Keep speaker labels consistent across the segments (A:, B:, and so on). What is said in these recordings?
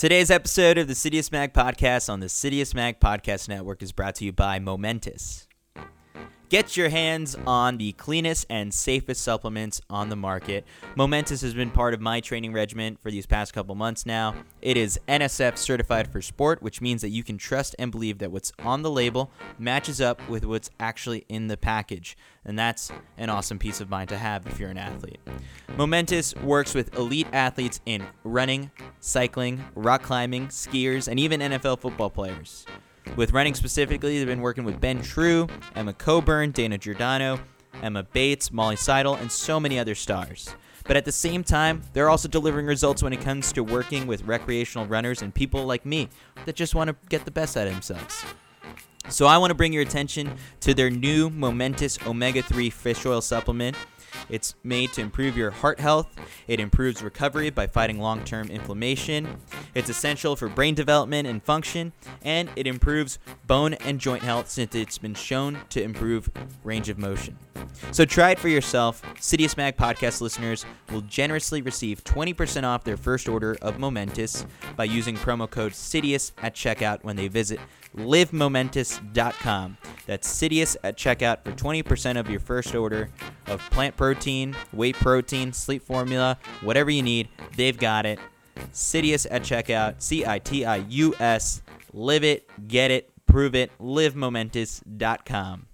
A: Today's episode of the Citius Mag Podcast on the Citius Mag Podcast Network is brought to you by Momentous. Get your hands on the cleanest and safest supplements on the market. Momentous has been part of my training regimen for these past couple months now. It is NSF certified for sport, which means that you can trust and believe that what's on the label matches up with what's actually in the package. And that's an awesome peace of mind to have if you're an athlete. Momentous works with elite athletes in running, cycling, rock climbing, skiers, and even NFL football players. With running specifically, they've been working with Ben True, Emma Coburn, Dana Giordano, Emma Bates, Molly Seidel, and so many other stars. But at the same time, they're also delivering results when it comes to working with recreational runners and people like me that just want to get the best out of themselves. So I want to bring your attention to their new Momentous Omega-3 Fish Oil Supplement. It's made to improve your heart health. It improves recovery by fighting long-term inflammation. It's essential for brain development and function, and it improves bone and joint health since it's been shown to improve range of motion. So try it for yourself. Citius Mag Podcast listeners will generously receive 20% off their first order of Momentous by using promo code CITIUS at checkout when they visit livemomentous.com. That's Citius at checkout for 20% of your first order of plant protein, whey protein, sleep formula, whatever you need, they've got it. Citius at checkout, CITIUS. Live it, get it, prove it, livemomentous.com.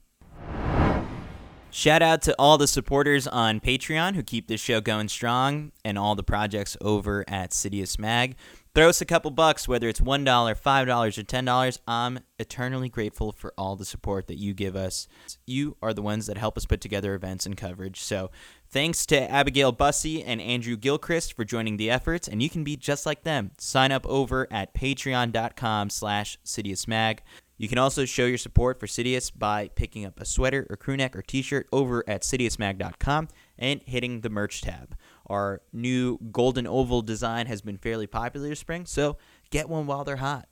A: Shout out to all the supporters on Patreon who keep this show going strong and all the projects over at Citius Mag. Throw us a couple bucks, whether it's $1, $5, or $10. I'm eternally grateful for all the support that you give us. You are the ones that help us put together events and coverage. So thanks to Abigail Bussey and Andrew Gilchrist for joining the efforts, and you can be just like them. Sign up over at patreon.com/CitiusMag. You can also show your support for Citius by picking up a sweater or crewneck or t-shirt over at citiusmag.com and hitting the merch tab. Our new golden oval design has been fairly popular this spring, so get one while they're hot.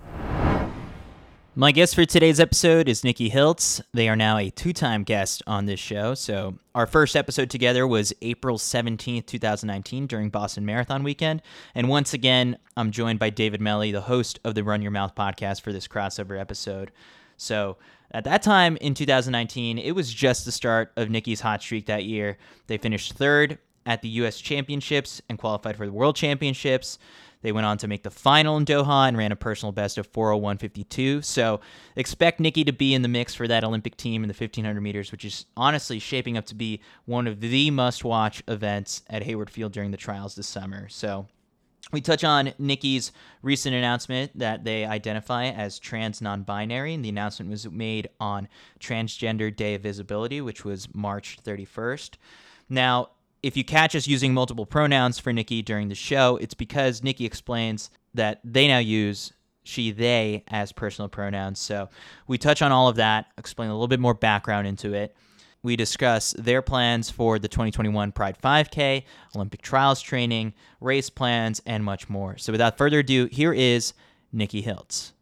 A: My guest for today's episode is Nikki Hiltz. They are now a two-time guest on this show. So our first episode together was April 17th, 2019 during Boston Marathon weekend. And once again, I'm joined by David Melly, the host of the Run Your Mouth podcast for this crossover episode. So at that time in 2019, it was just the start of Nikki's hot streak that year. They finished third at the U.S. Championships and qualified for the World Championships. They went on to make the final in Doha and ran a personal best of 4:01:52. So expect Nikki to be in the mix for that Olympic team in the 1,500 meters, which is honestly shaping up to be one of the must-watch events at Hayward Field during the trials this summer. So we touch on Nikki's recent announcement that they identify as trans non-binary, and the announcement was made on Transgender Day of Visibility, which was March 31st. Now, if you catch us using multiple pronouns for Nikki during the show, it's because Nikki explains that they now use she, they as personal pronouns. So we touch on all of that, explain a little bit more background into it. We discuss their plans for the 2021 Pride 5K, Olympic trials training, race plans, and much more. So without further ado, here is Nikki Hiltz.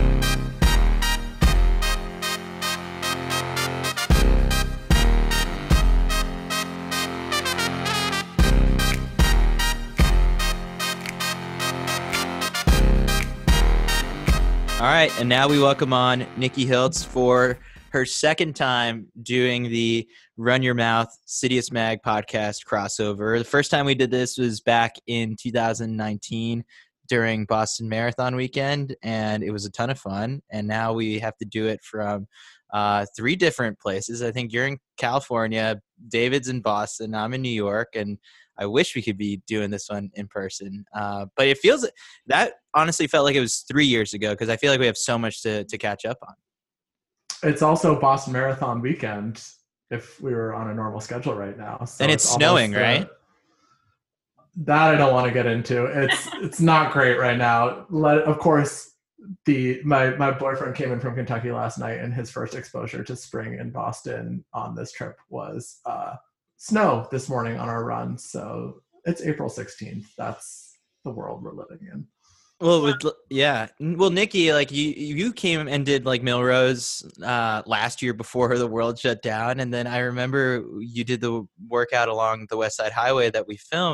A: All right, and now we welcome on Nikki Hiltz for her second time doing the Run Your Mouth Citius Mag podcast crossover. The first time we did this was back in 2019 during Boston Marathon weekend, and it was a ton of fun. And now we have to do it from three different places. I think you're in California, David's in Boston, I'm in New York, and I wish we could be doing this one in person. But it feels that honestly felt like it was 3 years ago because I feel like we have so much to catch up on.
B: It's also Boston Marathon weekend if we were on a normal schedule right now. So
A: and it's snowing, right?
B: That I don't want to get into. It's not great right now. Of course, my boyfriend came in from Kentucky last night, and his first exposure to spring in Boston on this trip was snow this morning on our run. So it's April 16th. That's the world we're living in.
A: Well, yeah. Well, Nikki, like you came and did like Millrose last year before the world shut down, and then I remember you did the workout along the West Side Highway that we filmed,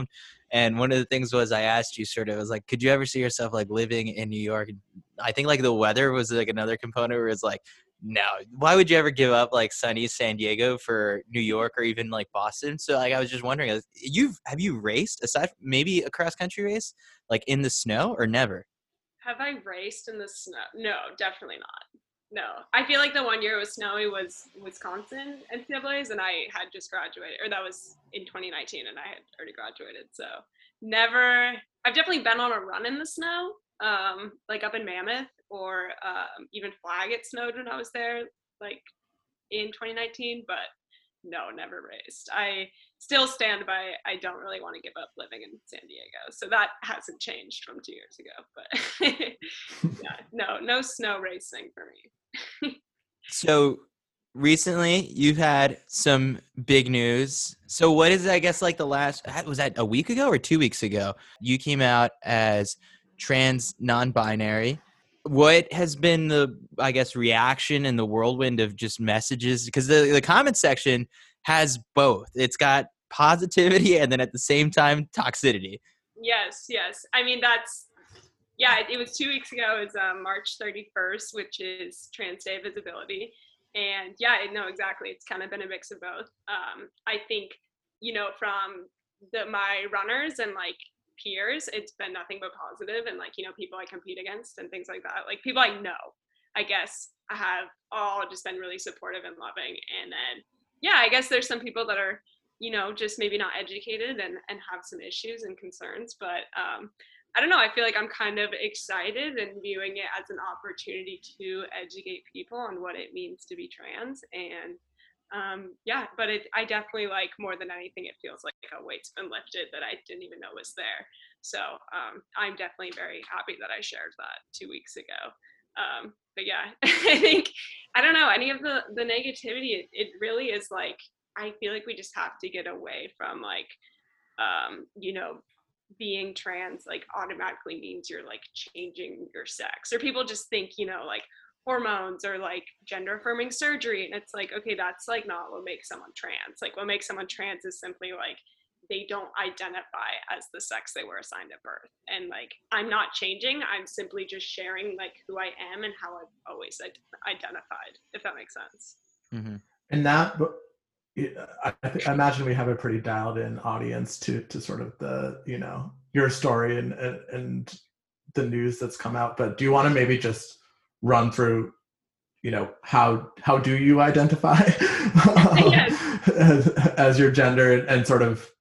A: And one of the things was I asked you sort of, I was like, could you ever see yourself like living in New York? I think like the weather was like another component where it's like, no, why would you ever give up like sunny San Diego for New York or even like Boston? So like I was just wondering, have you raced aside from maybe a cross country race like in the snow or never?
C: Have I raced in the snow? No, definitely not. No, I feel like the one year it was snowy was Wisconsin NCAA's, and I had just graduated, or that was in 2019, and I had already graduated. So never. I've definitely been on a run in the snow, like up in Mammoth, or even Flag. It snowed when I was there, like in 2019, but no, never raced. I still stand by I don't really want to give up living in San Diego. So that hasn't changed from 2 years ago. But yeah, no snow racing for me.
A: So recently you've had some big news. So what is, I guess, like the last, was that a week ago or 2 weeks ago? You came out as trans non-binary. What has been the, I guess, reaction and the whirlwind of just messages? Because the comment section has both. It's got positivity and then at the same time toxicity.
C: Yes. I mean, it was 2 weeks ago. It was March 31st, which is Trans Day of Visibility. And yeah, no, exactly. It's kind of been a mix of both. I think, from my runners and like peers, it's been nothing but positive. And like, people I compete against and things like that, like people I know, I guess, have all just been really supportive and loving. And then, yeah, I guess there's some people that are, just maybe not educated and have some issues and concerns. But I don't know. I feel like I'm kind of excited and viewing it as an opportunity to educate people on what it means to be trans. And but I definitely, like, more than anything, it feels like a weight's been lifted that I didn't even know was there. So I'm definitely very happy that I shared that 2 weeks ago. But yeah, I don't know, any of the negativity, it really is like, I feel like we just have to get away from like, being trans like automatically means you're like changing your sex, or people just think, like hormones or like gender affirming surgery, and it's like, okay, that's like not what makes someone trans. Like what makes someone trans is simply like they don't identify as the sex they were assigned at birth. And like, I'm not changing, I'm simply just sharing like who I am and how I've always identified, if that makes sense.
A: Mm-hmm.
B: And that, I imagine we have a pretty dialed in audience to sort of the, your story and the news that's come out. But do you want to maybe just run through, how do you identify as your gender and sort of,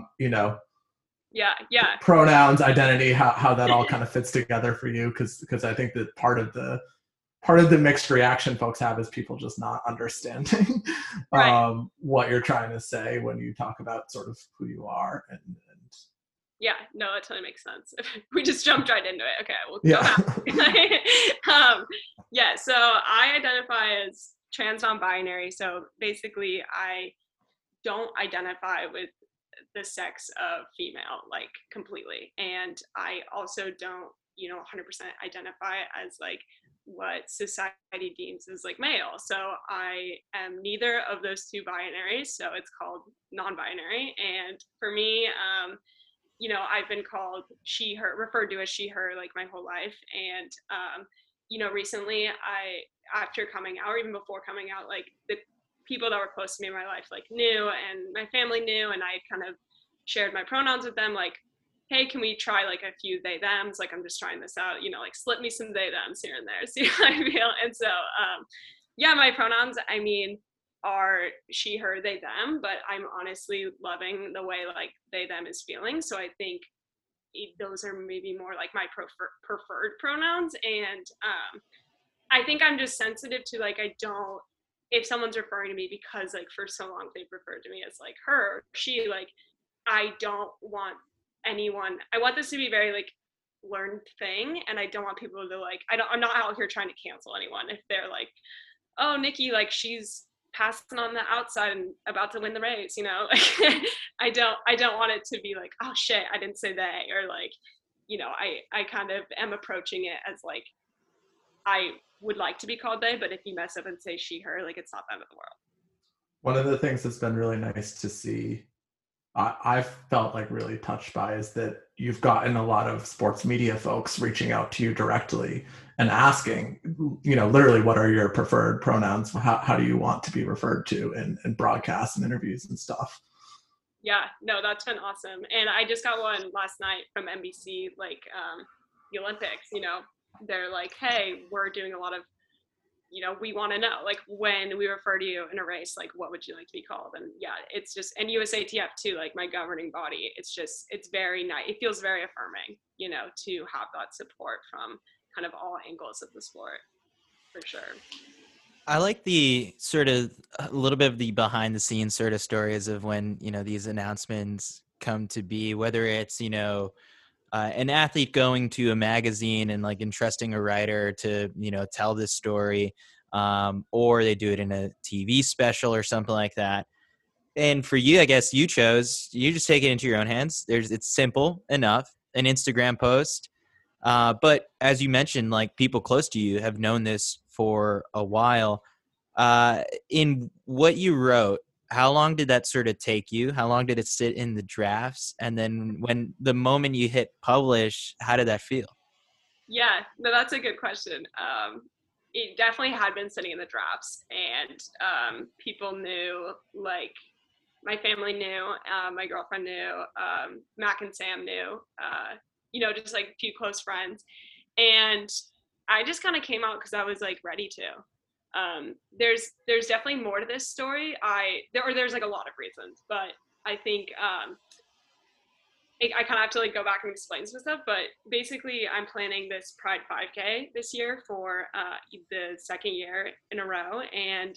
B: pronouns, identity, how that all kind of fits together for you? Because I think that part of the mixed reaction folks have is people just not understanding
C: Right.
B: What you're trying to say when you talk about sort of who you are. And
C: yeah, no, that totally makes sense. We just jumped right into it. Okay, we'll
B: yeah.
C: go back. So I identify as trans non-binary. So basically, I don't identify with the sex of female, like, completely. And I also don't, 100% identify as like what society deems as like male. So I am neither of those two binaries. So it's called non-binary. And for me, I've been called she, her, referred to as she, her, like my whole life. And, recently after coming out, or even before coming out, like the people that were close to me in my life, like knew, and my family knew, and I kind of shared my pronouns with them, like, hey, can we try like a few they thems? Like, I'm just trying this out, like slip me some they thems here and there, see how I feel. And so, my pronouns, I mean, are she, her, they, them, but I'm honestly loving the way like they, them is feeling. So I think those are maybe more like my preferred pronouns. And I think I'm just sensitive to, like, I don't, if someone's referring to me, because like for so long they've referred to me as like her, she, like, I don't want anyone, I want this to be very like learned thing. And I don't want people to like, I'm not out here trying to cancel anyone if they're like, oh, Nikki, like she's passing on the outside and about to win the race, like, I don't want it to be like, oh shit, I didn't say they, or like, I kind of am approaching it as like, I would like to be called they, but if you mess up and say she, her, like, it's not the end of the world.
B: One of the things that's been really nice to see I've felt like really touched by is that you've gotten a lot of sports media folks reaching out to you directly and asking, literally, what are your preferred pronouns? How do you want to be referred to in broadcasts and interviews and stuff?
C: Yeah, no, that's been awesome. And I just got one last night from NBC, like the Olympics, they're like, hey, we're doing a lot of, we want to know, like, when we refer to you in a race, like, what would you like to be called? And yeah, it's just, and USATF too, like my governing body, it's very nice. It feels very affirming, to have that support from kind of all angles of the sport, for sure.
A: I like the sort of a little bit of the behind the scenes sort of stories of when, these announcements come to be, whether it's, an athlete going to a magazine and like entrusting a writer to, tell this story, or they do it in a TV special or something like that. And for you, I guess you just take it into your own hands. It's simple enough, an Instagram post. But as you mentioned, like people close to you have known this for a while. In what you wrote, how long did that sort of take you? How long did it sit in the drafts? And then when the moment you hit publish, how did that feel?
C: Yeah, no, that's a good question. It definitely had been sitting in the drafts, and people knew, like my family knew, my girlfriend knew, Mac and Sam knew, just like a few close friends. And I just kind of came out because I was like ready to. There's definitely more to this story. There's like a lot of reasons, but I think I kind of have to like go back and explain some stuff, but basically I'm planning this Pride 5K this year for the second year in a row. And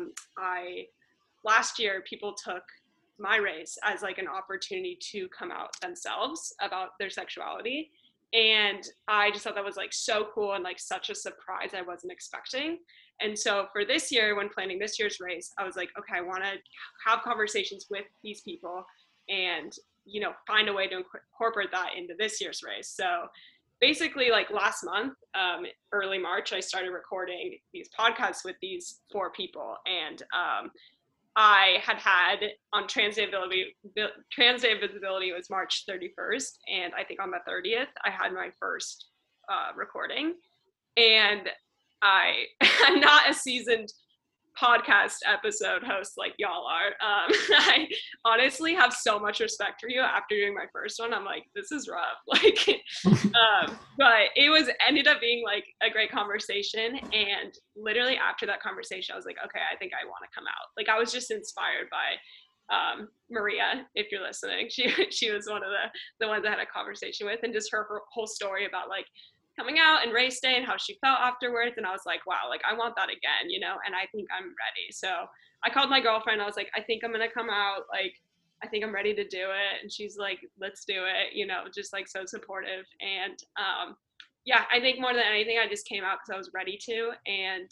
C: last year people took my race as like an opportunity to come out themselves about their sexuality. And I just thought that was like so cool and like such a surprise I wasn't expecting. And so for this year, when planning this year's race, I was like, okay, I want to have conversations with these people and find a way to incorporate that into this year's race. So basically like last month, early March, I started recording these podcasts with these 4 people. And I had on Trans Day of Visibility was March 31st. And I think on the 30th, I had my first recording. And I'm not a seasoned podcast episode host like y'all are. I honestly have so much respect for you after doing my first one. I'm like, this is rough. Like, but it ended up being like a great conversation. And literally after that conversation, I was like, okay, I think I want to come out. Like, I was just inspired by Maria, if you're listening. She was one of the ones I had a conversation with, and just her whole story about like coming out and race day and how she felt afterwards. And I was like, wow, like I want that again, and I think I'm ready. So I called my girlfriend. I was like, I think I'm going to come out. Like, I think I'm ready to do it. And she's like, let's do it, just like so supportive. And yeah, I think more than anything, I just came out because I was ready to. And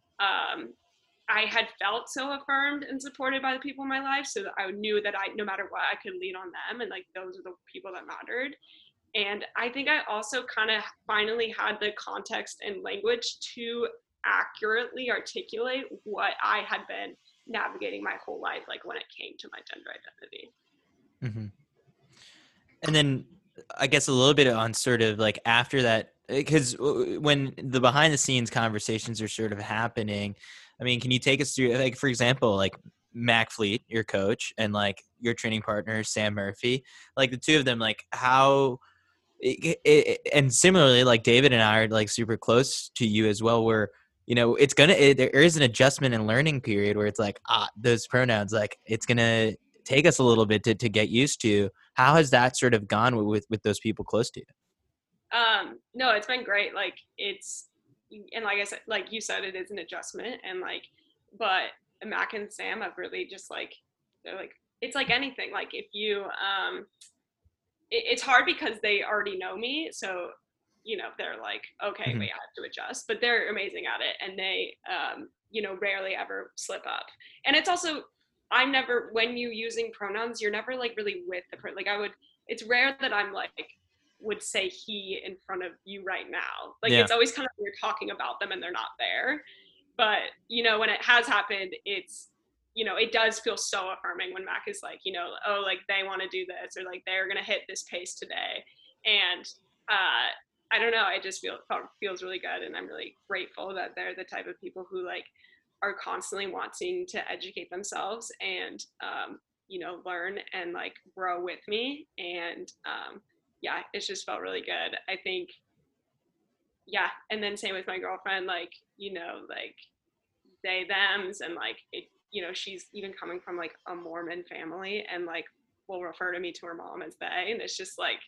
C: I had felt so affirmed and supported by the people in my life. So that I knew that no matter what, I could lean on them. And like, those are the people that mattered. And I think I also kind of finally had the context and language to accurately articulate what I had been navigating my whole life, like when it came to my gender identity.
A: Mm-hmm. And then I guess a little bit on sort of like after that, because when the behind the scenes conversations are sort of happening, I mean, can you take us through, like, for example, like Mac Fleet, your coach, and like your training partner, Sam Murphy, like the two of them, like how, and similarly, like David and I are like super close to you as well, where, there is an adjustment and learning period where it's like, those pronouns, like it's going to take us a little bit to get used to. How has that sort of gone with those people close to you?
C: No, it's been great. Like and like I said, like you said, it is an adjustment, and like, but Mac and Sam have really just like, they're like, it's like anything. Like if you, it's hard because they already know me. So, they're like, okay,
A: Mm-hmm.
C: wait, I have to adjust, but they're amazing at it. And they, rarely ever slip up. And it's also, when you using pronouns, you're never like really with it's rare that I'm like, would say he in front of you right now. Like,
A: Yeah.
C: It's always kind of, you're talking about them and they're not there. But, when it has happened, it's, it does feel so affirming when Mac is like, oh, like they want to do this, or like they're going to hit this pace today. And I don't know, I just feels really good. And I'm really grateful that they're the type of people who like are constantly wanting to educate themselves and, learn and like grow with me. And yeah, it's just felt really good. I think, yeah. And then same with my girlfriend, like, like they, thems, and like, it, she's even coming from like a Mormon family and like will refer to me to her mom as they. And it's just like,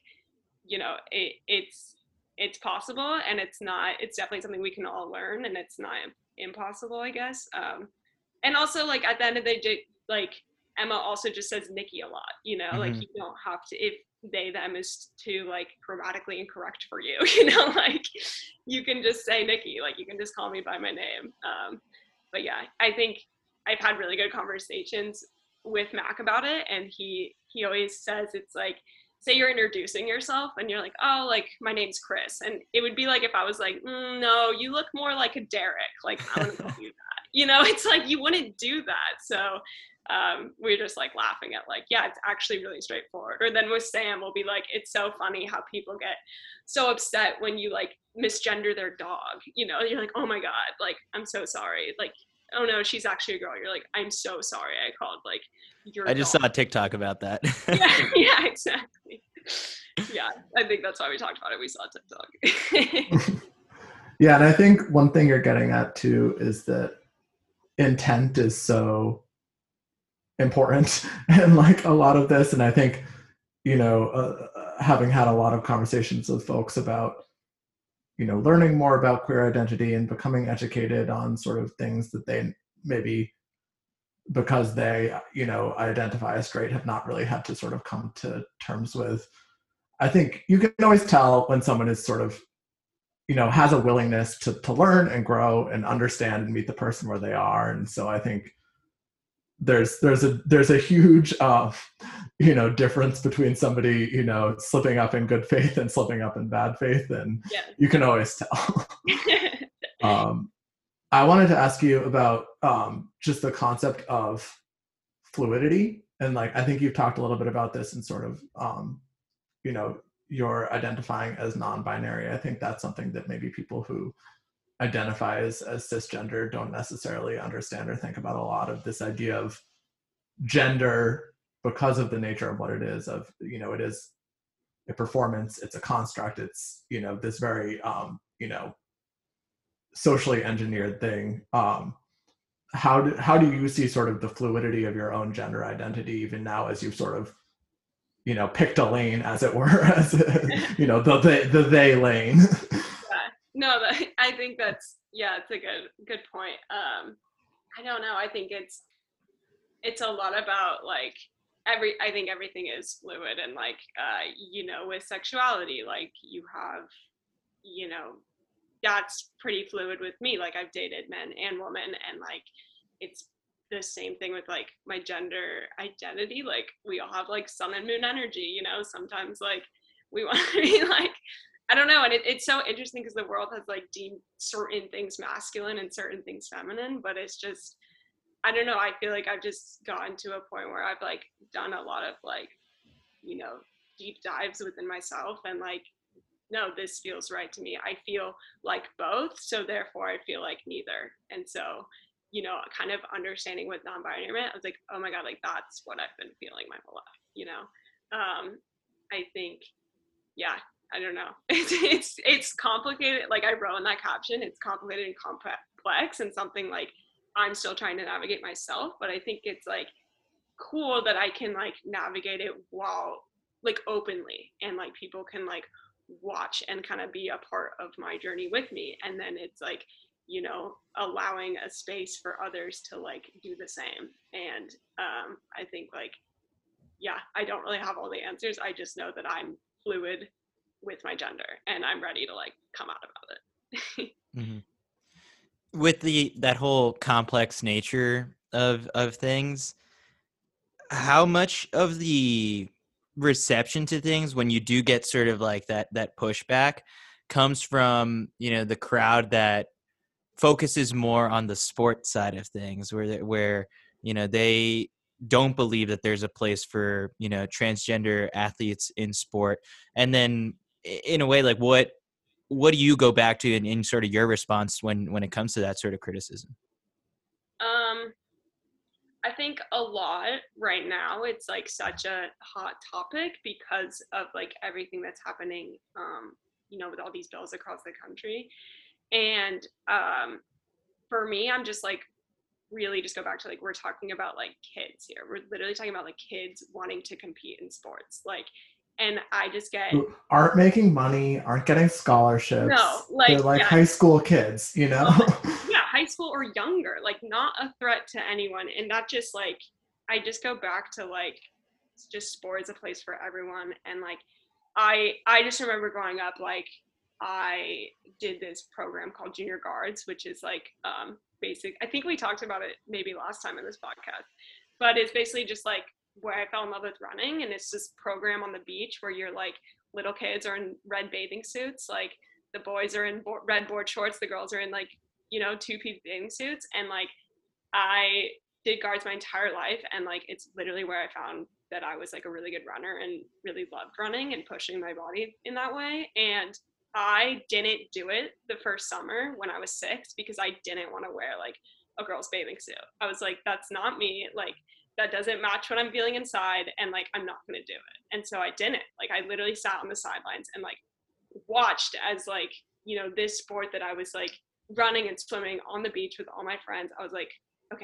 C: it's possible, and it's definitely something we can all learn, and it's not impossible, I guess. And also like at the end of the day, like Emma also just says Nikki a lot, like you don't have to, if they, them is too like grammatically incorrect for you, like you can just say Nikki, like you can just call me by my name. But yeah, I think I've had really good conversations with Mac about it, and he always says it's like, say you're introducing yourself and you're like, oh, like my name's Chris, and it would be like if I was like, no, you look more like a Derek, like I wouldn't call you that, it's like you wouldn't do that. So we're just like laughing at like, yeah, it's actually really straightforward. Or then with Sam, we'll be like, it's so funny how people get so upset when you like misgender their dog, you're like, oh my God, like I'm so sorry, like, oh no, she's actually a girl. You're like, I'm so sorry, I called like your
A: I just
C: dog.
A: saw a TikTok about that.
C: yeah, exactly. Yeah, I think that's why we talked about it. We saw TikTok.
B: Yeah, and I think one thing you're getting at too is that intent is so important in like a lot of this. And I think, having had a lot of conversations with folks about, learning more about queer identity and becoming educated on sort of things that they maybe, because they, identify as straight, have not really had to sort of come to terms with. I think you can always tell when someone is sort of, has a willingness to learn and grow and understand and meet the person where they are. And so I think there's a huge, difference between somebody, slipping up in good faith and slipping up in bad faith. And you can always tell. I wanted to ask you about just the concept of fluidity. And like, I think you've talked a little bit about this in sort of, you're identifying as non-binary. I think that's something that maybe people who identify as cisgender don't necessarily understand or think about a lot, of this idea of gender, because of the nature of what it is, of, it is a performance, it's a construct, it's, this very, socially engineered thing. How do you see sort of the fluidity of your own gender identity, even now as you've sort of, picked a lane, as it were, as the they lane?
C: No, I think that's, it's a good point. I don't know. I think it's a lot about like I think everything is fluid, and like, with sexuality, like you have, that's pretty fluid with me. Like I've dated men and women, and like, it's the same thing with like my gender identity. Like we all have like sun and moon energy, sometimes like we want to be like, I don't know. And it's so interesting because the world has like deemed certain things masculine and certain things feminine, but it's just, I don't know. I feel like I've just gotten to a point where I've like done a lot of like, deep dives within myself, and like, no, this feels right to me. I feel like both. So therefore I feel like neither. And so, kind of understanding what non-binary meant, I was like, oh my God, like that's what I've been feeling my whole life, I think, yeah, I don't know. It's complicated. Like I wrote in that caption, it's complicated and complex, and something like I'm still trying to navigate myself, but I think it's like cool that I can like navigate it while like openly, and like people can like watch and kind of be a part of my journey with me. And then it's like, allowing a space for others to like do the same. And I think like, yeah, I don't really have all the answers. I just know that I'm fluid with my gender, and I'm ready to like come out about it.
A: Mm-hmm. With that whole complex nature of things, how much of the reception to things, when you do get sort of like that pushback, comes from, the crowd that focuses more on the sport side of things, where they don't believe that there's a place for, transgender athletes in sport. And then in a way, like what do you go back to in sort of your response when it comes to that sort of criticism?
C: I think a lot right now, it's like such a hot topic because of like everything that's happening, with all these bills across the country. And for me, I'm just like, really just go back to like, we're talking about like kids here. We're literally talking about like kids wanting to compete in sports. Like, and I just get
B: Who aren't making money, aren't getting scholarships.
C: No, like,
B: they're like
C: yeah.
B: high school kids,
C: Yeah, high school or younger, like not a threat to anyone. And not just like, I just go back to like, just sport is a place for everyone. And like, I just remember growing up, like I did this program called Junior Guards, which is like basic. I think we talked about it maybe last time in this podcast, but it's basically just like where I fell in love with running. And it's this program on the beach where you're like, little kids are in red bathing suits, like the boys are in red board shorts, the girls are in like, two-piece bathing suits. And like I did guards my entire life, and like it's literally where I found that I was like a really good runner and really loved running and pushing my body in that way. And I didn't do it the first summer when I was 6 because I didn't want to wear like a girl's bathing suit. I was like, that's not me. Like that doesn't match what I'm feeling inside, and like I'm not going to do it. And so I didn't. Like I literally sat on the sidelines and like watched as like, this sport that I was like running and swimming on the beach with all my friends. I was like, okay,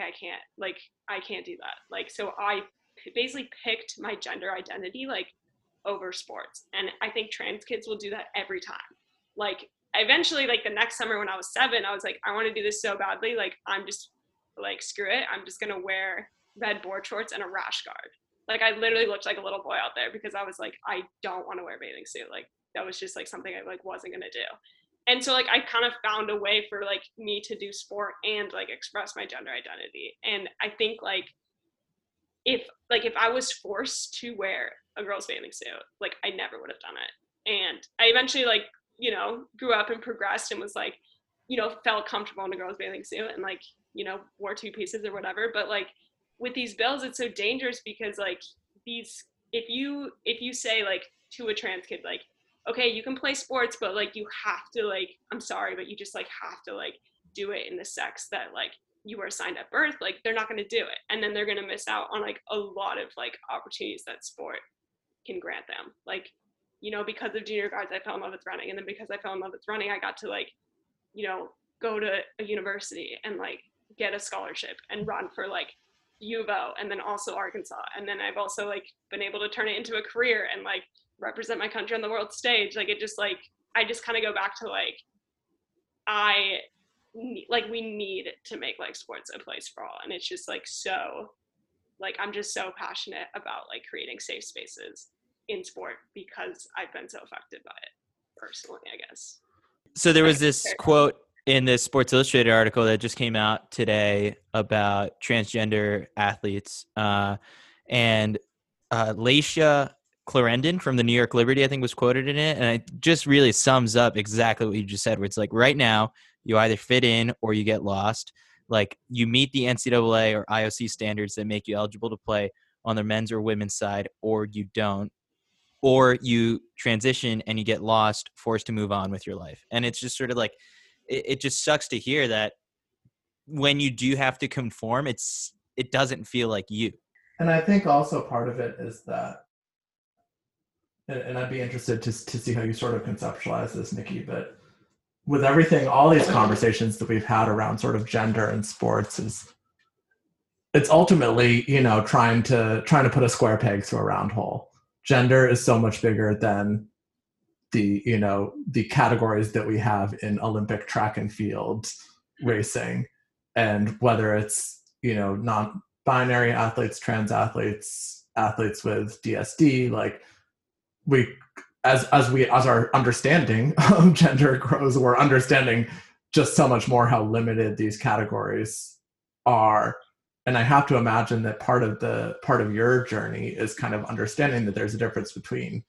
C: I can't do that. Like, so I basically picked my gender identity like over sports. And I think trans kids will do that every time. Like eventually, like the next summer when I was 7, I was like, I want to do this so badly. Like I'm just like, screw it. I'm just going to wear red board shorts and a rash guard. Like I literally looked like a little boy out there because I was like, I don't want to wear a bathing suit. Like that was just like something I like wasn't going to do. And so like I kind of found a way for like me to do sport and like express my gender identity. And I think like if I was forced to wear a girl's bathing suit, like I never would have done it. And I eventually like, grew up and progressed and was like, felt comfortable in a girl's bathing suit and like, wore 2 pieces or whatever. But like with these bills, it's so dangerous because like these, if you say like to a trans kid, like, okay, you can play sports, but like you have to like, I'm sorry, but you just like have to like do it in the sex that like you were assigned at birth, like they're not going to do it. And then they're going to miss out on like a lot of like opportunities that sport can grant them. Like, because of Junior Guards, I fell in love with running. And then because I fell in love with running, I got to like, go to a university and like get a scholarship and run for like U of O and then also Arkansas. And then I've also like been able to turn it into a career and like represent my country on the world stage. Like it just like, I just kind of go back to like, we need to make like sports a place for all. And it's just like, so like, I'm just so passionate about like creating safe spaces in sport because I've been so affected by it personally, I guess.
A: So there was this quote in this Sports Illustrated article that just came out today about transgender athletes. And Laisha Clarendon from the New York Liberty, I think, was quoted in it. And it just really sums up exactly what you just said, where it's like right now you either fit in or you get lost. Like you meet the NCAA or IOC standards that make you eligible to play on the men's or women's side, or you don't. Or you transition and you get lost, forced to move on with your life. And it's just sort of like, it just sucks to hear that when you do have to conform, it doesn't feel like you.
B: And I think also part of it is that, and I'd be interested to see how you sort of conceptualize this, Nikki, but with everything, all these conversations that we've had around sort of gender and sports it's ultimately, trying to put a square peg through a round hole. Gender is so much bigger than the categories that we have in Olympic track and field racing, and whether it's, non-binary athletes, trans athletes, athletes with DSD, like as our understanding of gender grows, we're understanding just so much more how limited these categories are. And I have to imagine that part of your journey is kind of understanding that there's a difference between,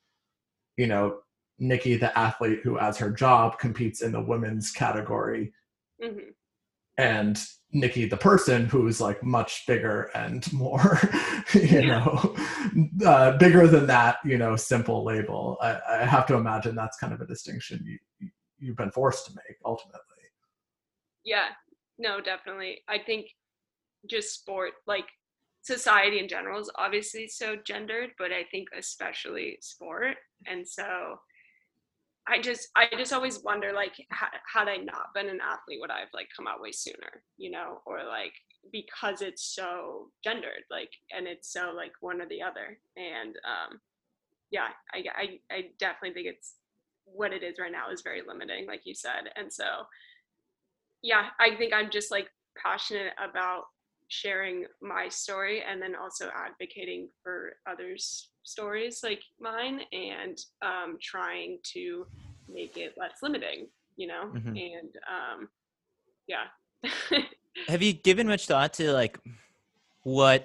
B: Nikki, the athlete who as her job competes in the women's category,
C: mm-hmm.
B: and Nikki the person, who's like much bigger and more, you know, bigger than that, you know, simple label. I have to imagine that's kind of a distinction you've been forced to make ultimately.
C: Yeah, no, definitely. I think just sport, like society in general is obviously so gendered, but I think especially sport. And so I just always wonder, like, had I not been an athlete, would I have like come out way sooner, you know, or like because it's so gendered, like, and it's so like one or the other. And yeah, I definitely think it's what it is right now is very limiting, like you said. And so yeah, I think I'm just like passionate about sharing my story and then also advocating for others' stories like mine, and trying to make it less limiting, you know?
A: Mm-hmm.
C: And yeah.
A: Have you given much thought to like what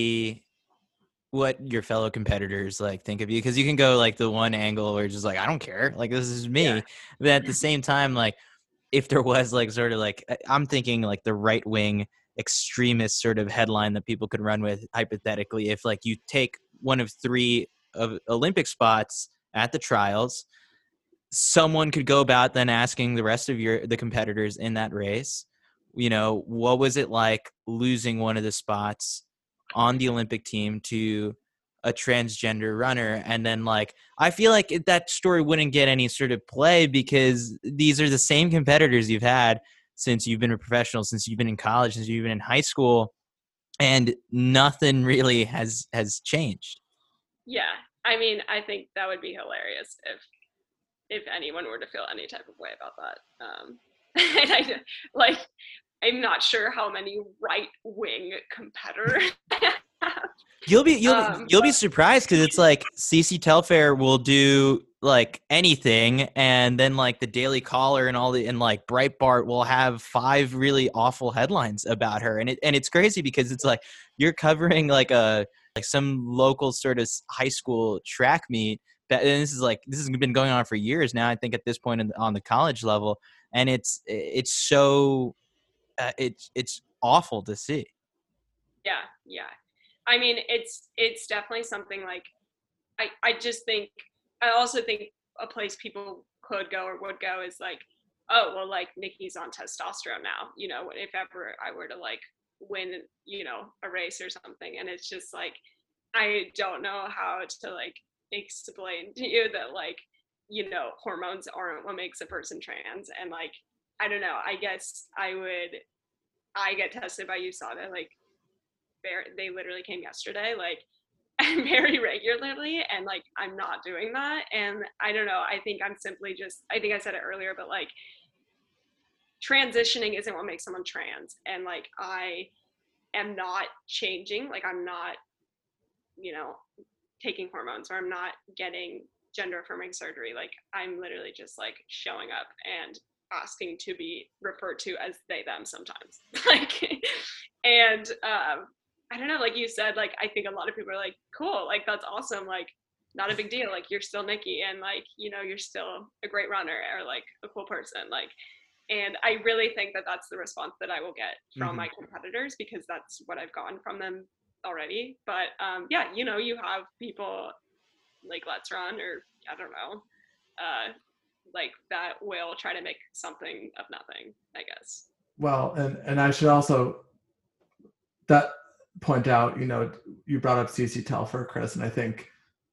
A: your fellow competitors like think of you? Because you can go like the one angle where it's just like, I don't care, like this is me.
C: Yeah.
A: But at the same time, like if there was like sort of like, I'm thinking like the right wing extremist sort of headline that people could run with hypothetically, if like you take one of 3 of Olympic spots at the trials, someone could go about then asking the rest of the competitors in that race, you know, what was it like losing one of the spots on the Olympic team to a transgender runner? And then like, I feel like that story wouldn't get any sort of play because these are the same competitors you've had since you've been a professional, since you've been in college, since you've been in high school, and nothing really has changed.
C: Yeah. I mean, I think that would be hilarious if anyone were to feel any type of way about that. And like, I'm not sure how many right-wing competitors
A: You'll be surprised because it's like CC Telfair will do like anything, and then like the Daily Caller and like Breitbart will have 5 really awful headlines about her, and it's crazy because it's like you're covering like some local sort of high school track meet. And this has been going on for years now. I think at this point on the college level, and it's so it's awful to see.
C: Yeah, yeah. I mean, it's definitely something like I just think, I also think a place people could go or would go is like, oh well, like Nikki's on testosterone now, you know, if ever I were to like win, you know, a race or something. And it's just like, I don't know how to like explain to you that like, you know, hormones aren't what makes a person trans. And like, I don't know, I guess I get tested by USADA like they literally came yesterday, like very regularly, and like I'm not doing that. And I don't know, I think I'm simply just, I think I said it earlier, but like transitioning isn't what makes someone trans. And like I am not changing, like I'm not, you know, taking hormones, or I'm not getting gender affirming surgery. Like I'm literally just like showing up and asking to be referred to as they them sometimes. Like, and I don't know, like you said, like I think a lot of people are like, cool, like that's awesome, like not a big deal, like you're still Nikki, and like, you know, you're still a great runner, or like a cool person, like. And I really think that that's the response that I will get from my competitors, because that's what I've gotten from them already. But yeah, you know, you have people like Let's Run, or I don't know, like that will try to make something of nothing, I guess.
B: Well, and I should also that point out, you know, you brought up CC Telfer, Chris, and I think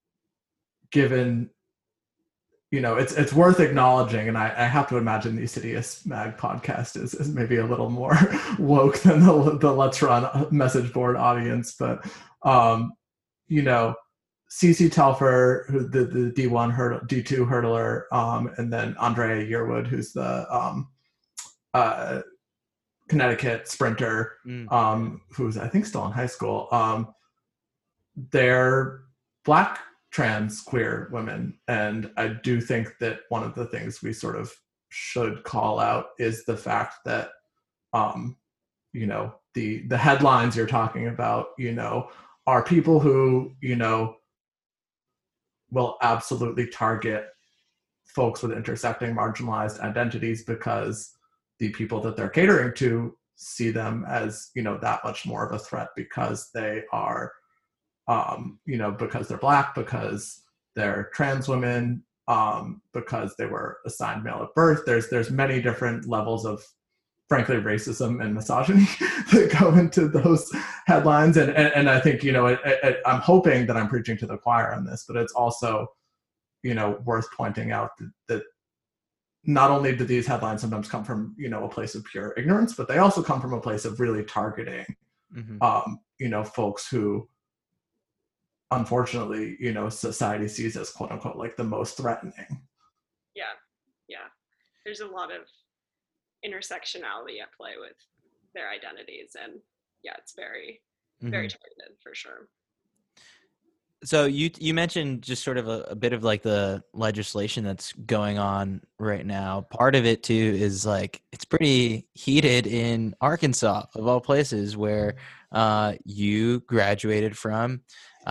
B: given, you know, it's worth acknowledging, and I have to imagine the Sidious Mag podcast is maybe a little more woke than the Let's Run message board audience, but you know, CC Telfer, who the D2 hurdler, and then Andrea Yearwood, who's the Connecticut sprinter, who's I think still in high school. They're Black trans queer women, and I do think that one of the things we sort of should call out is the fact that you know, the headlines you're talking about, you know, are people who, you know, will absolutely target folks with intersecting marginalized identities, because the people that they're catering to see them as, that much more of a threat because they are, because they're Black, because they're trans women, because they were assigned male at birth. There's many different levels of, frankly, racism and misogyny that go into those headlines. And I think, I'm hoping that I'm preaching to the choir on this, but it's also, worth pointing out that not only do these headlines sometimes come from, a place of pure ignorance, but they also come from a place of really targeting, folks who, unfortunately, society sees as quote unquote like the most threatening.
C: Yeah. There's a lot of intersectionality at play with their identities, and it's very, very targeted for sure.
A: So you mentioned just sort of a bit of like the legislation that's going on right now. Part of it too is like it's pretty heated in Arkansas, of all places, where you graduated from,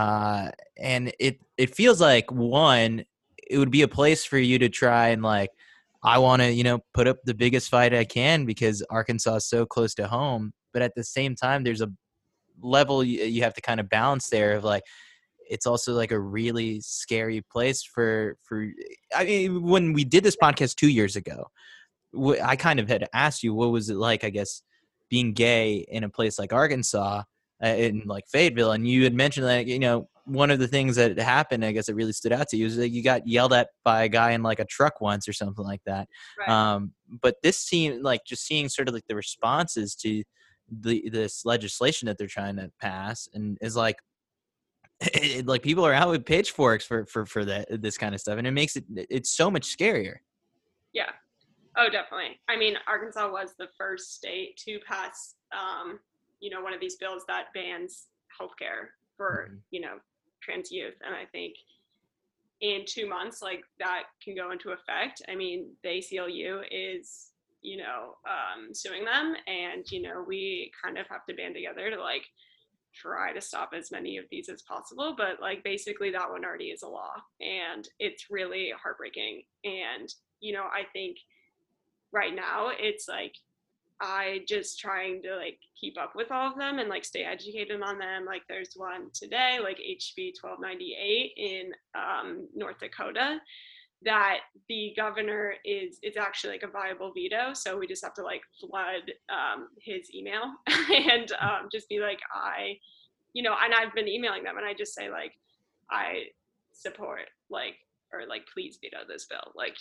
A: and it feels like, one, it would be a place for you to try and like, I want to put up the biggest fight I can because Arkansas is so close to home, but at the same time there's a level you have to kind of balance there of like, it's also like a really scary place for I mean, when we did this podcast 2 years ago, I kind of had asked you, what was it like, I guess, being gay in a place like Arkansas, in like Fayetteville, and you had mentioned that, one of the things that happened, I guess, that really stood out to you is that you got yelled at by a guy in like a truck once or something like that.
C: Right.
A: But this seemed like, just seeing sort of like the responses to this legislation that they're trying to pass, and is like, like people are out with pitchforks for this kind of stuff, and it makes it's so much scarier.
C: Yeah. Oh, definitely. I mean, Arkansas was the first state to pass, one of these bills that bans healthcare for, trans youth. And I think in 2 months, like, that can go into effect. I mean, the ACLU is, suing them, and, we kind of have to band together to like try to stop as many of these as possible. But like, basically that one already is a law, and it's really heartbreaking. And, I think right now it's like, I just trying to like keep up with all of them and like stay educated on them. Like, there's one today, like HB 1298 in North Dakota, that the governor it's actually like a viable veto. So we just have to like flood his email and just be like, and I've been emailing them, and I just say like, I support like, or like, please veto this bill, like,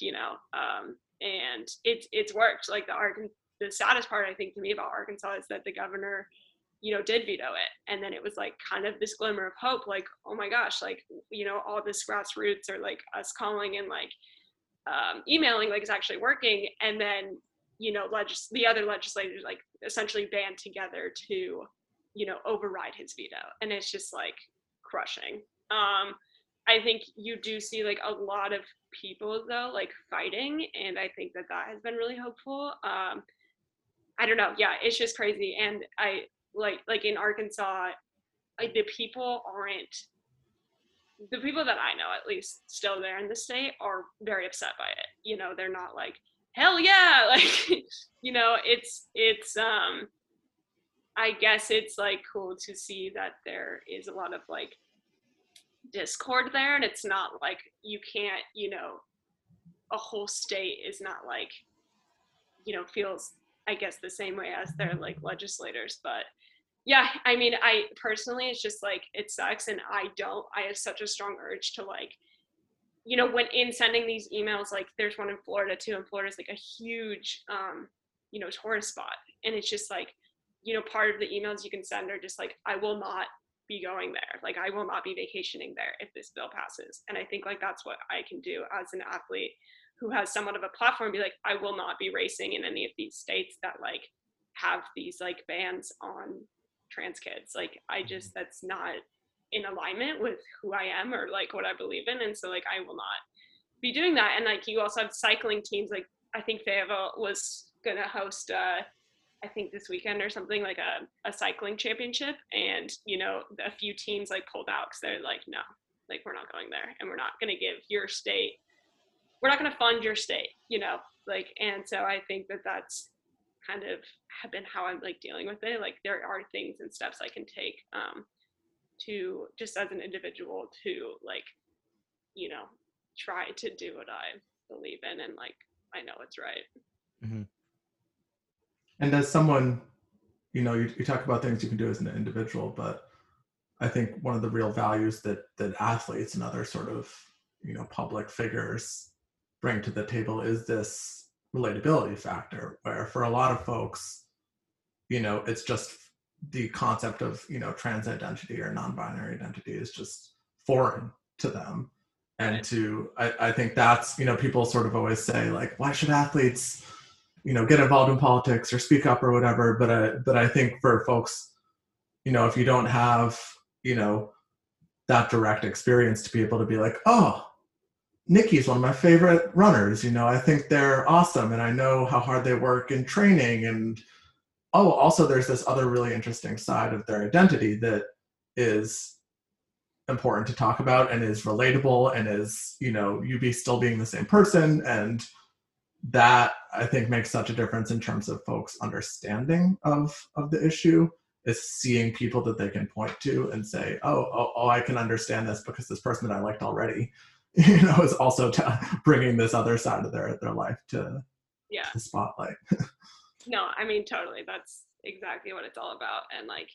C: and it's worked. Like, the saddest part, I think, to me about Arkansas is that the governor, did veto it. And then it was like kind of this glimmer of hope, like, oh my gosh, like, all this grassroots, or like us calling and like emailing, like, is actually working. And then, the other legislators like essentially band together to, override his veto. And it's just like crushing. I think you do see like a lot of people though, like, fighting. And I think that has been really hopeful. I don't know. Yeah, it's just crazy. And I like in Arkansas, like, the people that I know, at least still there in the state, are very upset by it. They're not like, hell yeah, like, it's I guess it's like cool to see that there is a lot of like discord there, and it's not like you can't, a whole state is not like, feels, I guess, the same way as their like legislators. But yeah, I mean, I personally, it's just like, it sucks. And I have such a strong urge to like, when in sending these emails, like, there's one in Florida too, and Florida's like a huge, tourist spot. And it's just like, part of the emails you can send are just like, I will not be going there. Like, I will not be vacationing there if this bill passes. And I think like, that's what I can do as an athlete who has somewhat of a platform, be like, I will not be racing in any of these states that like have these like bans on trans kids. Like, that's not in alignment with who I am or like what I believe in. And so like, I will not be doing that. And like, you also have cycling teams. Like, I think Fayetteville was going to host I think this weekend or something, like a cycling championship. And, a few teams like pulled out because they're like, no, like, we're not going there, and we're not going to give your state, we're not going to fund your state, like. And so I think that that's kind of have been how I'm like dealing with it. Like there are things and steps I can take to just as an individual to like, you know, try to do what I believe in and like I know it's right.
A: Mm-hmm.
B: And as someone, you know, you talk about things you can do as an individual, but I think one of the real values that athletes and other sort of, you know, public figures bring to the table is this relatability factor, where for a lot of folks, you know, it's just the concept of, you know, trans identity or non-binary identity is just foreign to them. And to, I think that's, you know, people sort of always say like, why should athletes, you know, get involved in politics or speak up or whatever. But I think for folks, you know, if you don't have, you know, that direct experience to be able to be like, oh, Nikki's one of my favorite runners, you know, I think they're awesome. And I know how hard they work in training. And oh, also there's this other really interesting side of their identity that is important to talk about and is relatable and is, you know, you be still being the same person. And that I think makes such a difference in terms of folks' understanding of the issue, is seeing people that they can point to and say, oh, I can understand this because this person that I liked already, you know, is also bringing this other side of their life to the spotlight.
C: No, I mean, totally. That's exactly what it's all about. And like,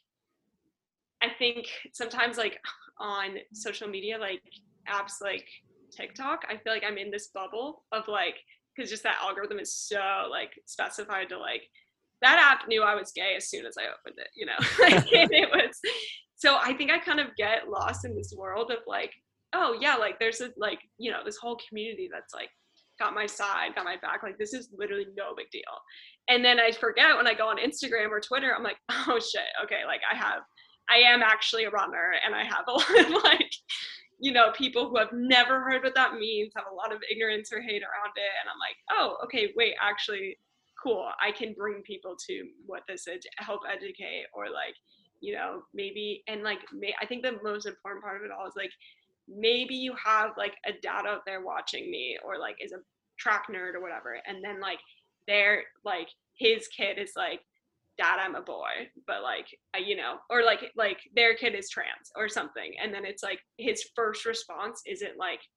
C: I think sometimes like on social media, like apps like TikTok, I feel like I'm in this bubble of like, because just that algorithm is so like specified to like, that app knew I was gay as soon as I opened it, you know, like it was. So I think I kind of get lost in this world of like, oh yeah, like there's a like, you know, this whole community that's like got my side, got my back. Like this is literally no big deal. And then I forget when I go on Instagram or Twitter, I'm like, oh shit, okay, like I am actually a runner and I have a lot of like, you know, people who have never heard what that means, have a lot of ignorance or hate around it. And I'm like, oh, okay, wait, actually, cool. I can bring people to what this is, help educate, or like, you know, maybe, and like, I think the most important part of it all is like, maybe you have like a dad out there watching me or like is a track nerd or whatever. And then like, they're like, his kid is like, dad, I'm a boy, but like, you know, or like their kid is trans or something. And then it's like his first response isn't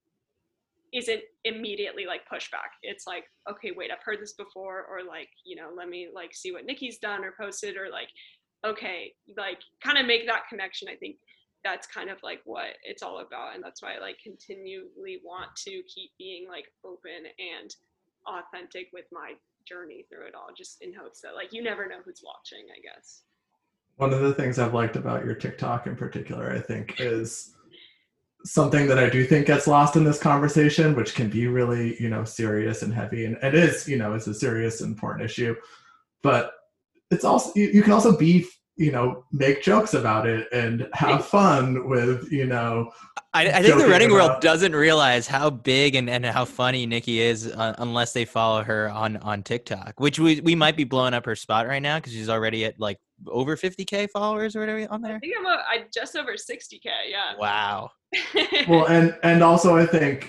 C: immediately like pushback. It's like, okay, wait, I've heard this before, or like, you know, let me like see what Nikki's done or posted, or like, okay, like kind of make that connection. I think that's kind of like what it's all about. And that's why I like continually want to keep being like open and authentic with my journey through it all, just in hopes that like you never know who's watching, I guess.
B: One of the things I've liked about your TikTok in particular, I think, is something that I do think gets lost in this conversation, which can be really, you know, serious and heavy. And it is, you know, it's a serious and important issue, but it's also, you can also be, you know, make jokes about it and have fun with, you know,
A: I think the running world doesn't realize how big and how funny Nikki is unless they follow her on TikTok, which we might be blowing up her spot right now because she's already at like over 50K followers or whatever on there.
C: I think I'm just over 60K. Yeah.
A: Wow.
B: Well, and also I think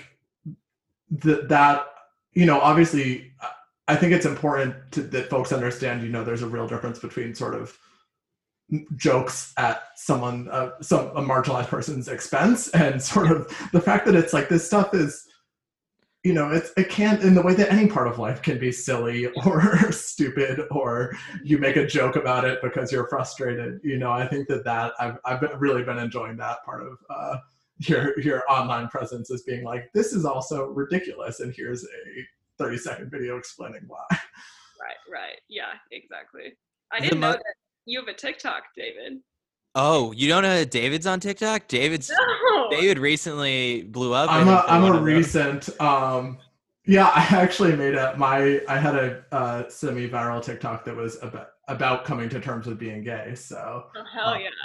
B: that, you know, obviously I think it's important that folks understand, you know, there's a real difference between sort of jokes at someone, a marginalized person's expense, and sort of the fact that it's like this stuff is, you know, it can't, in the way that any part of life can be silly or stupid, or you make a joke about it because you're frustrated. You know, I think that I've really been enjoying that part of your online presence, as being like, this is also ridiculous, and here's a 30-second video explaining why.
C: Right. Yeah, exactly. I didn't know that you have a TikTok, David.
A: Oh, you don't know that David's on TikTok? David recently blew up.
B: I'm a recent, yeah, I actually I had a semi-viral TikTok that was about coming to terms with being gay. So
C: oh, hell yeah.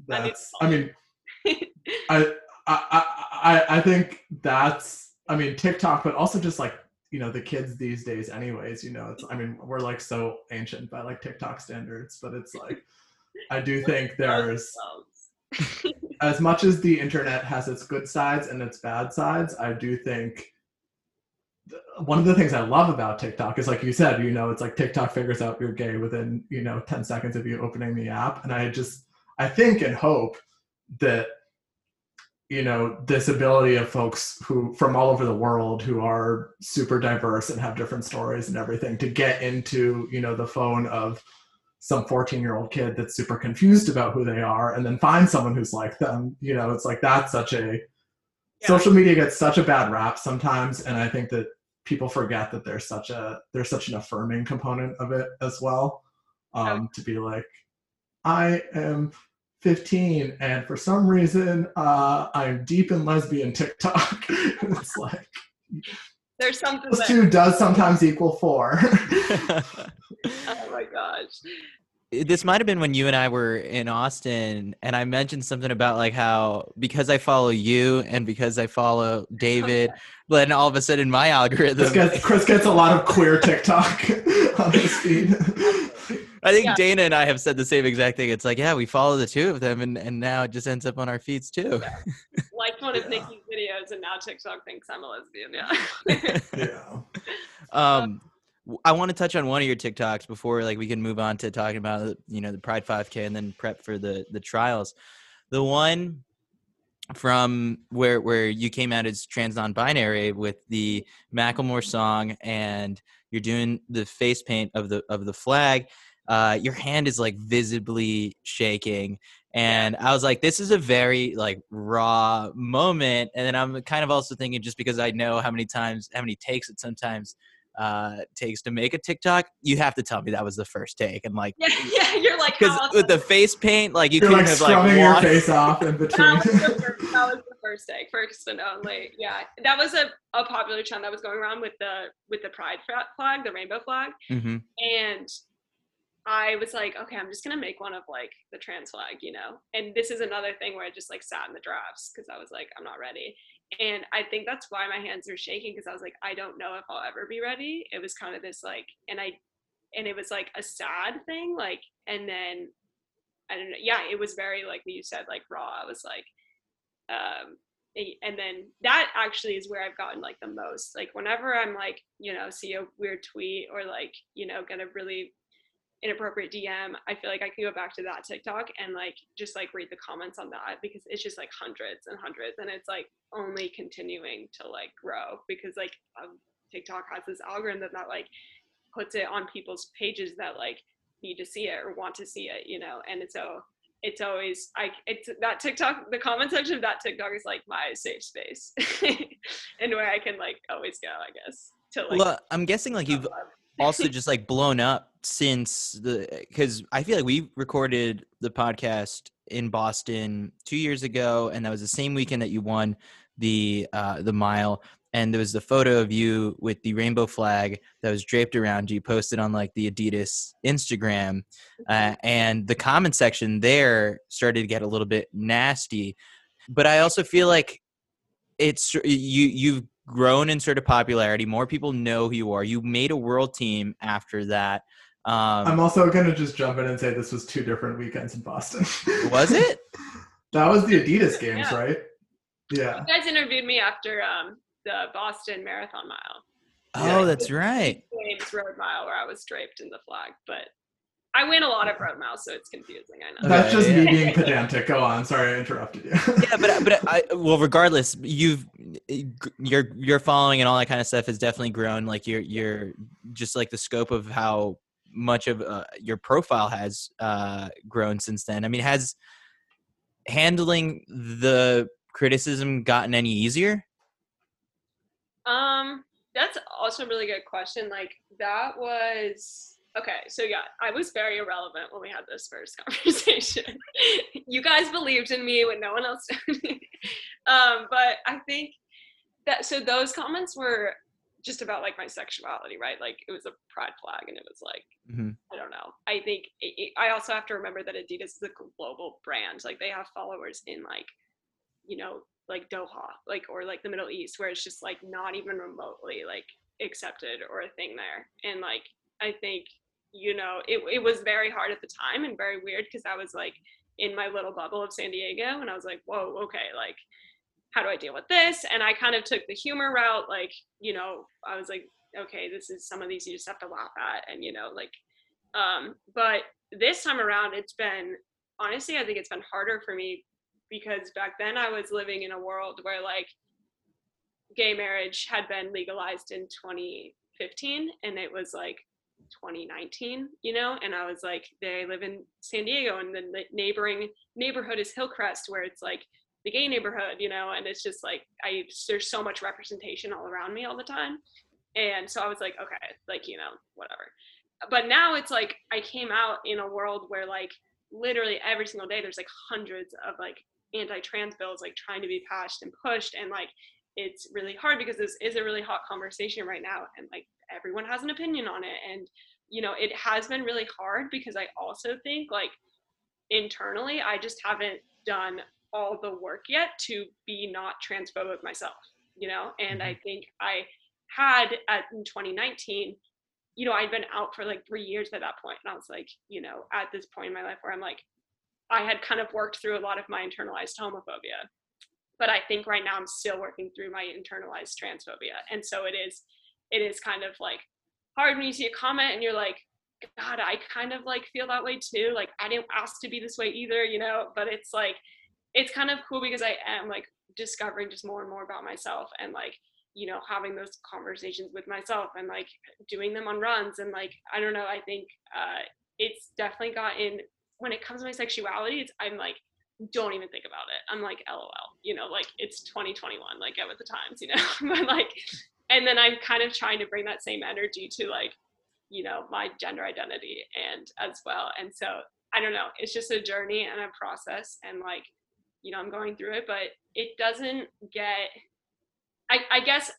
B: I think that's, I mean, TikTok, but also just like, you know, the kids these days anyways, you know, it's, I mean, we're like so ancient by like TikTok standards, but it's like, I do think there's, as much as the internet has its good sides and its bad sides, I do think one of the things I love about TikTok is, like you said, it's like TikTok figures out you're gay within 10 seconds of you opening the app. And I think and hope that this ability of folks who from all over the world who are super diverse and have different stories and everything to get into the phone of some 14-year-old kid that's super confused about who they are and then find someone who's like them. It's like that's such a social media gets such a bad rap sometimes, and I think that people forget that there's such an affirming component of it as well. To be like, I am 15 and for some reason I'm deep in lesbian TikTok. It's like
C: there's something
B: plus 2 does sometimes equal 4.
C: Oh my gosh.
A: This might have been when you and I were in Austin, and I mentioned something about like how because I follow you and because I follow David, then all of a sudden my algorithm.
B: Chris gets a lot of queer TikTok on his feed.
A: I think Dana and I have said the same exact thing. It's like, yeah, we follow the two of them, and now it just ends up on our feeds too.
C: Like one of Nikki's videos, and now TikTok thinks I'm a lesbian. Yeah.
A: I want to touch on one of your TikToks before we can move on to talking about the Pride 5K and then prep for the trials. The one from where you came out as trans non-binary with the Macklemore song, and you're doing the face paint of the flag. Your hand is like visibly shaking, and I was like, this is a very like raw moment. And then I'm kind of also thinking, just because I know how many takes it sometimes takes to make a TikTok, you have to tell me that was the first take. And like,
C: yeah, you're like,
A: because with the face paint, like you
B: you're
A: couldn't
B: like
A: have
B: scrubbing your face off in between.
C: That was the first take, first and only. Yeah, that was a popular trend that was going around with the Pride flag, the rainbow flag.
A: Mm-hmm.
C: And I was like, okay, I'm just gonna make one of like the trans flag, And this is another thing where I just like sat in the drafts because I was like, I'm not ready. And I think that's why my hands are shaking, because I was like, I don't know if I'll ever be ready. It was kind of this like, and it was like a sad thing, like, and then I don't know, yeah, it was very like you said, like raw. I was like, and then that actually is where I've gotten like the most, like whenever I'm like, see a weird tweet or like, get a really inappropriate DM, I feel like I can go back to that TikTok and like just like read the comments on that, because it's just like hundreds and hundreds, and it's like only continuing to like grow, because like TikTok has this algorithm that like puts it on people's pages that like need to see it or want to see it, and it's always it's that TikTok, the comment section of that TikTok is like my safe space and where I can like always go, I guess, to like.
A: Well, I'm guessing like you've also just like blown up since because I feel like we recorded the podcast in Boston 2 years ago, and that was the same weekend that you won the mile, and there was the photo of you with the rainbow flag that was draped around you, posted on like the Adidas Instagram, and the comment section there started to get a little bit nasty. But I also feel like it's you've grown in sort of popularity. More people know who you are. You made a world team after that.
B: I'm also going to just jump in and say this was 2 different weekends in Boston.
A: Was it?
B: That was the Adidas games, right? Yeah.
C: You guys interviewed me after the Boston Marathon Mile.
A: Oh, that's right.
C: James Road Mile, where I was draped in the flag, but I win a lot of road miles, so it's confusing. I know.
B: That's just me being pedantic. Go on. Sorry, I interrupted you.
A: Yeah, well, regardless, your following and all that kind of stuff has definitely grown. Like you're just like the scope of how much of your profile has grown since then. I mean, has handling the criticism gotten any easier?
C: That's also a really good question. Like that was okay. So yeah, I was very irrelevant when we had this first conversation. You guys believed in me when no one else did. But I think that so those comments were just about like my sexuality, right? Like it was a pride flag, and it was like I don't know. I think I also have to remember that Adidas is a global brand. Like they have followers in like like Doha, like, or like the Middle East, where it's just like not even remotely like accepted or a thing there. And like, I think, it was very hard at the time and very weird, because I was like in my little bubble of San Diego, and I was like, whoa, okay, like how do I deal with this? And I kind of took the humor route. Like, you know, I was like, okay, this is some of these you just have to laugh at. And, you know, like, but this time around, it's been, honestly, I think it's been harder for me because back then I was living in a world where like gay marriage had been legalized in 2015 and it was like 2019, you know, and I was like, they live in San Diego and the neighboring neighborhood is Hillcrest where it's like the gay neighborhood, you know, and it's just like there's so much representation all around me all the time. And so I was like, okay, like, you know, whatever. But now it's like I came out in a world where like literally every single day there's like hundreds of like anti-trans bills like trying to be passed and pushed, and like it's really hard because this is a really hot conversation right now and like everyone has an opinion on it. And you know, it has been really hard because I also think like internally I just haven't done all the work yet to be not transphobic myself, you know. And I think I had in 2019, you know, I'd been out for like 3 years at that point, and I was like, you know, at this point in my life where I'm like, I had kind of worked through a lot of my internalized homophobia, but I think right now I'm still working through my internalized transphobia. And so it is kind of like hard when you see a comment and you're like, God, I kind of like feel that way too. Like I didn't ask to be this way either, you know, but it's like, it's kind of cool because I am like discovering just more and more about myself and like, you know, having those conversations with myself and like doing them on runs. And like, I don't know, I think it's definitely gotten, when it comes to my sexuality, I'm like, don't even think about it. I'm like, LOL, you know, like it's 2021, like get with the times, you know. But like, and then I'm kind of trying to bring that same energy to like, you know, my gender identity and as well. And so I don't know, it's just a journey and a process, and like, you know, I'm going through it, but it doesn't get, I guess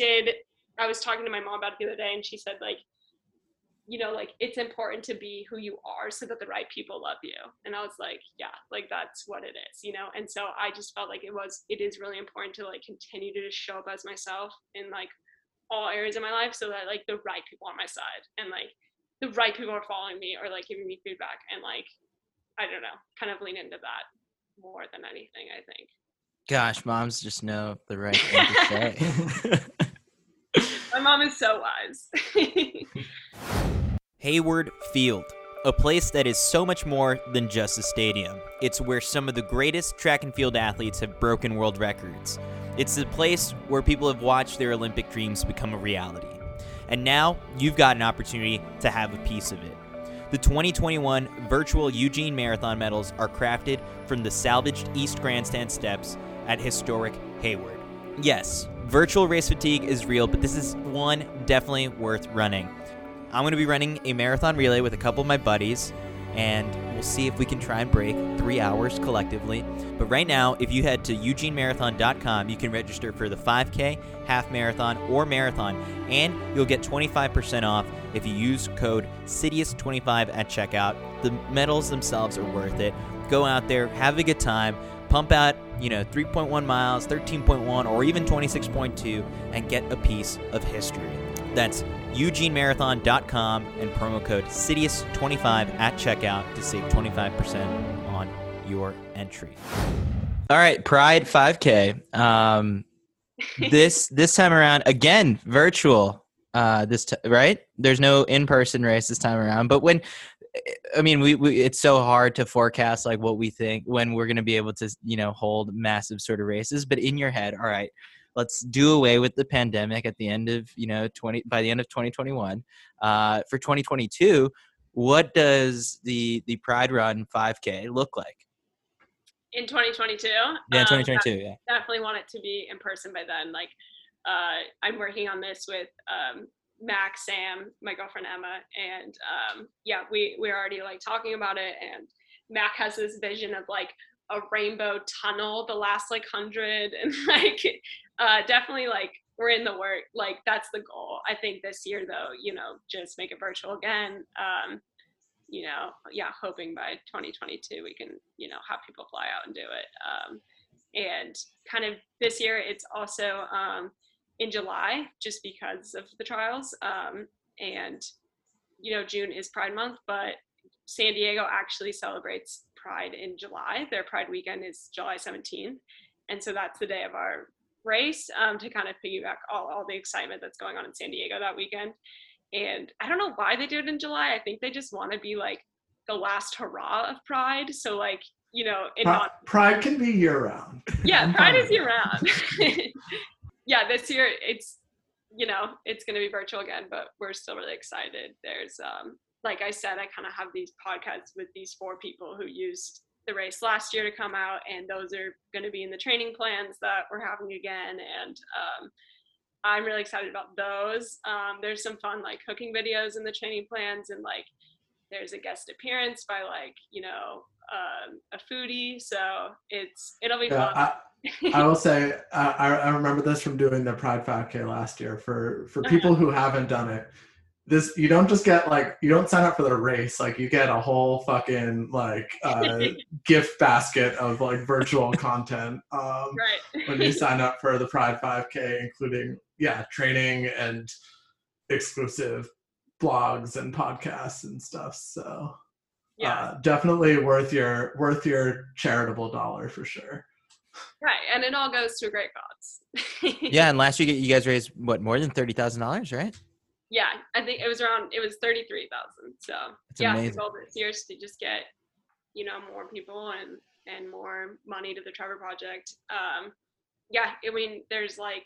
C: I was talking to my mom about it the other day, and she said like, you know, like it's important to be who you are so that the right people love you. And I was like, yeah, like that's what it is, you know. And so I just felt like it is really important to like continue to just show up as myself in like all areas of my life so that like the right people on my side and like the right people are following me or like giving me feedback, and like, I don't know, kind of lean into that more than anything, I think.
A: Gosh, moms just know the right thing to say.
C: My mom is so wise.
A: Hayward Field, a place that is so much more than just a stadium. It's where some of the greatest track and field athletes have broken world records. It's the place where people have watched their Olympic dreams become a reality. And now you've got an opportunity to have a piece of it. The 2021 virtual Eugene Marathon medals are crafted from the salvaged East Grandstand steps at historic Hayward. Yes, virtual race fatigue is real, but this is one definitely worth running. I'm going to be running a marathon relay with a couple of my buddies, and we'll see if we can try and break 3 hours collectively. But right now, if you head to eugenemarathon.com, you can register for the 5K, half marathon, or marathon, and you'll get 25% off if you use code CITIUS25 at checkout. The medals themselves are worth it. Go out there, have a good time, pump out, 3.1 miles, 13.1, or even 26.2, and get a piece of history. That's eugenemarathon.com and promo code CITIUS25 at checkout to save 25% on your entry. All right, Pride 5K. This time around, again, virtual. Right? There's no in-person race this time around. But we it's so hard to forecast like what we think when we're going to be able to, hold massive sort of races. But in your head, all right, let's do away with the pandemic at the end of, by the end of 2021. For 2022, what does the Pride Run 5K look like?
C: In 2022?
A: Yeah, 2022, yeah.
C: Definitely want it to be in person by then. Like, I'm working on this with Mac, Sam, my girlfriend Emma, and we're already like talking about it. And Mac has this vision of like a rainbow tunnel the last like 100, and like definitely like we're in the work. Like that's the goal. I think this year though, just make it virtual again. Hoping by 2022 we can, have people fly out and do it. And kind of this year it's also in July just because of the trials. And June is Pride Month, but San Diego actually celebrates Pride in July. Their Pride weekend is July 17th. And so that's the day of our race, to kind of piggyback all the excitement that's going on in San Diego that weekend. And I don't know why they do it in July. I think they just want to be like the last hurrah of Pride. So like,
B: Pride can be year round.
C: Yeah, Pride is year round. Yeah, this year it's going to be virtual again, but we're still really excited. There's like I said, I kind of have these podcasts with these 4 people who used the race last year to come out, and those are going to be in the training plans that we're having again. And I'm really excited about those. There's some fun like cooking videos in the training plans, and like there's a guest appearance by like a foodie, so it'll be fun.
B: I will say I remember this from doing the Pride 5K last year. For people who haven't done it, this you don't just get like, you don't sign up for the race, like you get a whole fucking like gift basket of like virtual content
C: right.
B: when you sign up for the Pride 5K, including training and exclusive blogs and podcasts and stuff. So definitely worth your charitable dollar for sure.
C: Right, and it all goes to a great cause.
A: Yeah, and last year you guys raised what, more than $30,000, right?
C: Yeah, I think it was 33,000. So
A: amazing.
C: The goal this year is to just get more people and more money to the Trevor Project. I mean, there's going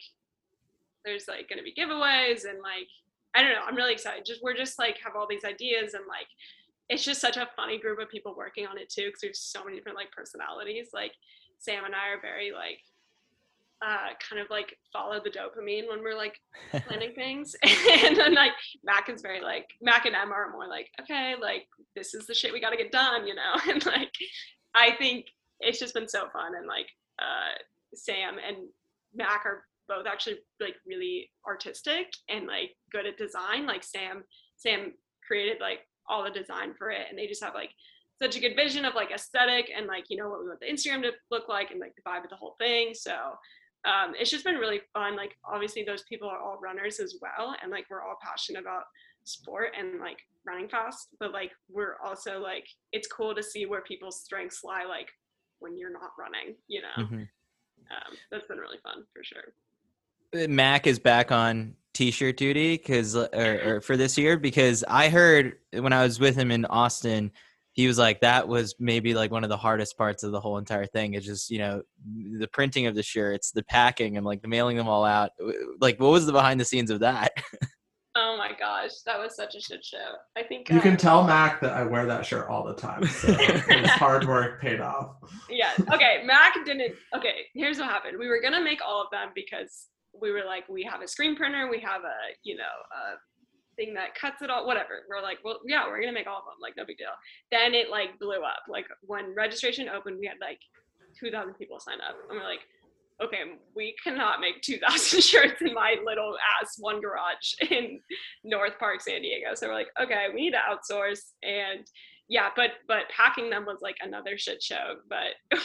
C: to be giveaways, and like I don't know, I'm really excited. We're just like have all these ideas, and like it's just such a funny group of people working on it too, because there's so many different like personalities. Like Sam and I are very like kind of like follow the dopamine when we're like planning things, and then like Mac is very like, Mac and Emma are more like, okay, like this is the shit we got to get done, and like I think it's just been so fun. And like Sam and Mac are both actually like really artistic and like good at design. Like Sam created like all the design for it, and they just have like such a good vision of like aesthetic and like what we want the Instagram to look like and like the vibe of the whole thing. So it's just been really fun. Like obviously those people are all runners as well, and like we're all passionate about sport and like running fast, but like we're also like, it's cool to see where people's strengths lie like when you're not running.
A: Mm-hmm.
C: That's been really fun for sure.
A: Mac is back on t-shirt duty or for this year, because I heard when I was with him in Austin, he was like, that was maybe like one of the hardest parts of the whole entire thing. It's just, the printing of the shirts, the packing, and like the mailing them all out. Like, what was the behind the scenes of that?
C: Oh my gosh, that was such a shit show. I think
B: you can tell Mac that I wear that shirt all the time. So his hard work paid off.
C: Yeah. Okay. Mac didn't. Okay. Here's what happened. We were gonna make all of them because we were like, we have a screen printer, we have a thing that cuts it all, whatever. We're like, well, yeah, we're gonna make all of them, like no big deal. Then it like blew up. Like when registration opened, we had like 2,000 people sign up, and we're like, okay, we cannot make 2,000 shirts in my little ass one garage in North Park, San Diego. So we're like, okay, we need to outsource. And yeah, but packing them was like another shit show. But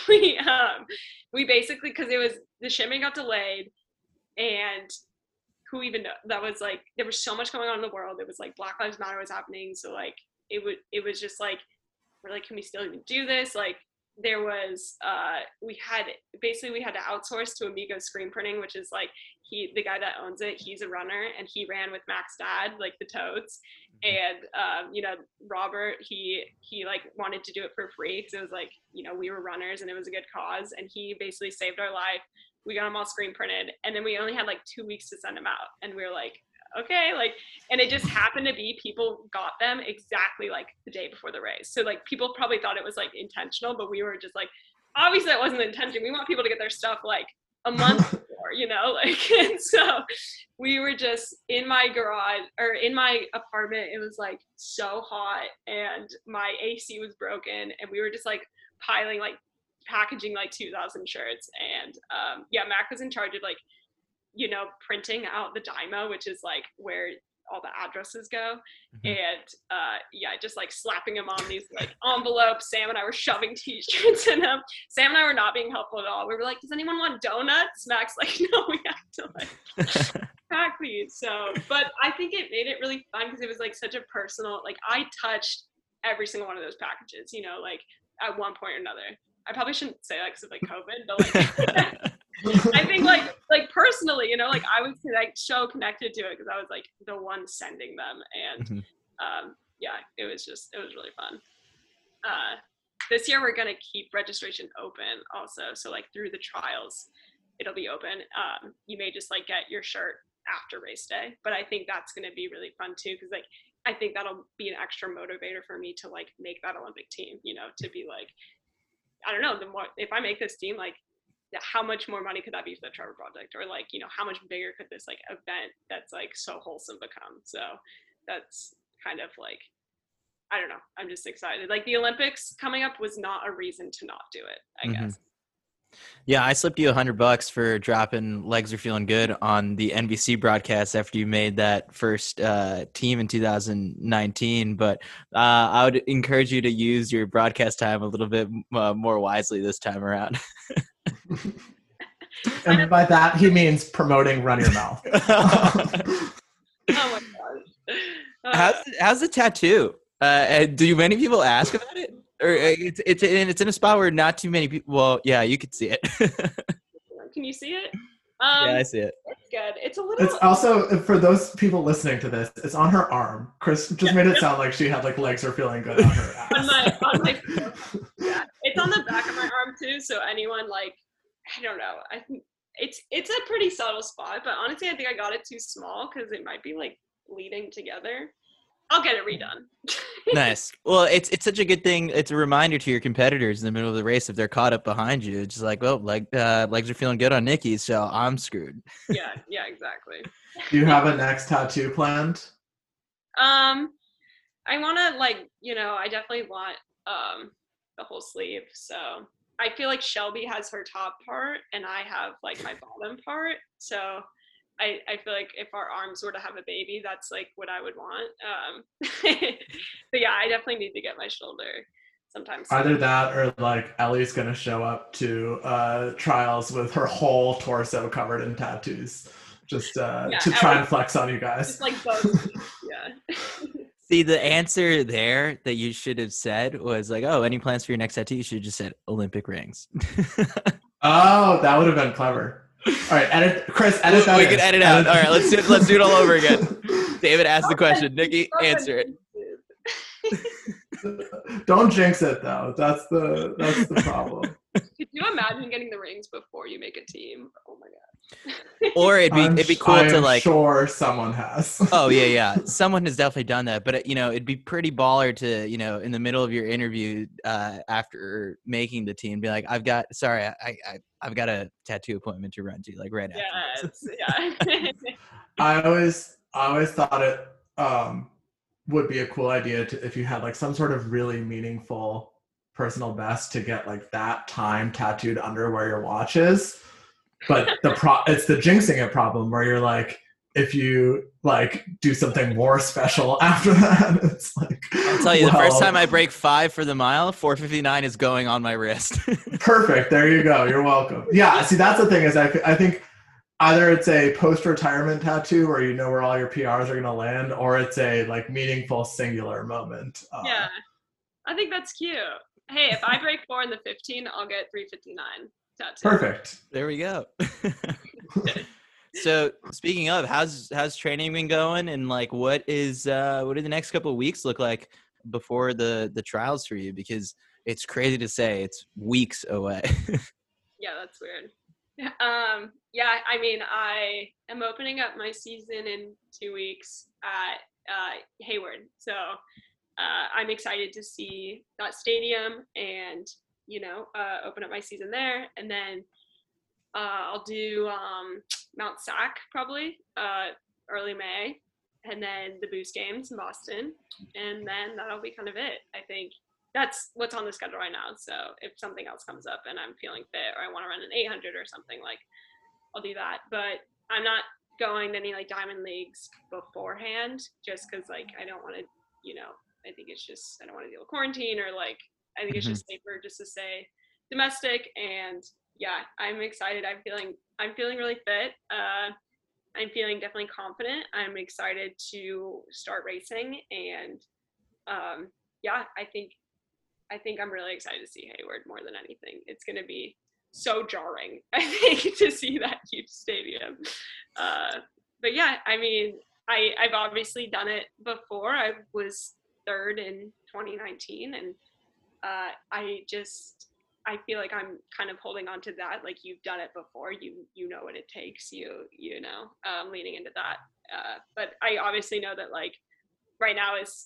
C: we basically, because the shipment got delayed, and who even know, that was like, there was so much going on in the world. It was like Black Lives Matter was happening. So like, it was just like, we're like, can we still even do this? Like there was, we had to outsource to Amigo Screen Printing, which is like, the guy that owns it, he's a runner, and he ran with Mac's dad, like the totes. And, Robert, he like wanted to do it for free, because it was like, we were runners and it was a good cause. And he basically saved our life. We got them all screen printed, and then we only had like 2 weeks to send them out. And we were like, okay, like, and it just happened to be people got them exactly like the day before the race. So like people probably thought it was like intentional, but we were just like, obviously that wasn't the intention. We want people to get their stuff like a month before, like, and so we were just in my garage or in my apartment. It was like so hot, and my AC was broken, and we were just like packaging like 2,000 shirts. And Mac was in charge of like, printing out the Dymo, which is like where all the addresses go. Mm-hmm. And just like slapping them on these like envelopes. Sam and I were shoving t-shirts in them. Sam and I were not being helpful at all. We were like, does anyone want donuts? Mac's like, no, we have to like pack these. So, but I think it made it really fun, because it was like such a personal, like I touched every single one of those packages, like at one point or another. I probably shouldn't say that because of like COVID, but like I think like personally, you know, like I was like so connected to it because I was like the one sending them, and yeah, it was really fun. This year we're gonna keep registration open also, so like through the trials it'll be open. You may just like get your shirt after race day, but I think that's gonna be really fun too, because like I think that'll be an extra motivator for me to like make that Olympic team, you know, to be like, I don't know, the more if I make this team, like how much more money could that be for the Trevor Project, or like, you know, how much bigger could this like event that's like so wholesome become? So that's kind of like, I don't know, I'm just excited. Like the Olympics coming up was not a reason to not do it, I guess.
A: Yeah, I slipped you $100 for dropping Legs Are Feeling Good on the NBC broadcast after you made that first team in 2019. But I would encourage you to use your broadcast time a little bit more wisely this time around.
B: And by that, he means promoting Run Your Mouth.
C: Oh my gosh.
A: How's the tattoo? Do many people ask about it? Or it's in a spot where not too many people. Well, yeah, you could see it.
C: Can you see it?
A: Yeah, I see it.
C: It's good. It's a little.
B: It's also, for those people listening to this, it's on her arm. Chris just made it sound like she had like Legs Are Feeling Good on her ass.
C: on my yeah, it's on the back of my arm too. So anyone like, I don't know. I think it's a pretty subtle spot, but honestly, I think I got it too small because it might be like bleeding together. I'll get it redone.
A: Nice. Well, it's such a good thing. It's a reminder to your competitors in the middle of the race if they're caught up behind you. It's just like, well, Legs Are Feeling Good on Nikki, so I'm screwed.
C: Yeah, exactly.
B: Do you have a next tattoo planned?
C: I want to like, you know, I definitely want the whole sleeve. So I feel like Shelby has her top part and I have like my bottom part. So I feel like if our arms were to have a baby, that's like what I would want. But yeah, I definitely need to get my shoulder sometime soon.
B: Either that or like Ellie's gonna show up to trials with her whole torso covered in tattoos, just to try and flex on you guys.
C: Just like both. Yeah.
A: See, the answer there that you should have said was like, oh, any plans for your next tattoo? You should have just said Olympic rings.
B: Oh, that would have been clever. All right, Chris, edit that.
A: We can edit out. All right, let's do it all over again. David asked the question. Nikki, answer
B: it. Don't jinx it though. That's the problem.
C: Could you imagine getting the rings before you make a team? Oh my god.
A: Or it'd be cool to like.
B: Sure, someone has.
A: Oh yeah. Someone has definitely done that, but you know, it'd be pretty baller to, you know, in the middle of your interview after making the team, be like, I've got a tattoo appointment to run to, like right after.
C: Yes, yeah.
B: I always thought it would be a cool idea if you had like some sort of really meaningful personal best to get like that time tattooed under where your watch is. But it's the jinxing it problem where you're like, if you like do something more special after that, it's like,
A: I'll tell you, the first time I break 5 for the mile, 4:59 is going on my wrist.
B: Perfect. There you go. You're welcome. Yeah. See, that's the thing is I think either it's a post-retirement tattoo where you know where all your PRs are going to land, or it's a like meaningful singular moment.
C: Yeah. I think that's cute. Hey, if I break 4 in the 15, I'll get 3:59 tattoo.
B: Perfect.
A: There we go. So speaking of, how's training been going, and like what do the next couple of weeks look like before the trials for you? Because it's crazy to say it's weeks away.
C: Yeah, that's weird. Yeah, I mean, I am opening up my season in 2 weeks at Hayward, so I'm excited to see that stadium and, you know, open up my season there, and then I'll do Mount Sac probably early May, and then the Boost Games in Boston, and then that'll be kind of it. I think that's what's on the schedule right now. So if something else comes up and I'm feeling fit, or I want to run an 800 or something, like I'll do that. But I'm not going to any like Diamond Leagues beforehand, just because like I don't want to, you know, I think it's just I don't want to deal with quarantine, or like I think it's just safer just to stay domestic. And yeah, I'm excited. I'm feeling really fit. I'm feeling definitely confident. I'm excited to start racing, and yeah, I think I think I'm really excited to see Hayward more than anything. It's going to be so jarring, I think, to see that huge stadium. But yeah, I mean, I've obviously done it before. I was third in 2019, and I feel like I'm kind of holding on to that. Like, you've done it before, you know what it takes, leaning into that. But I obviously know that, like, right now is,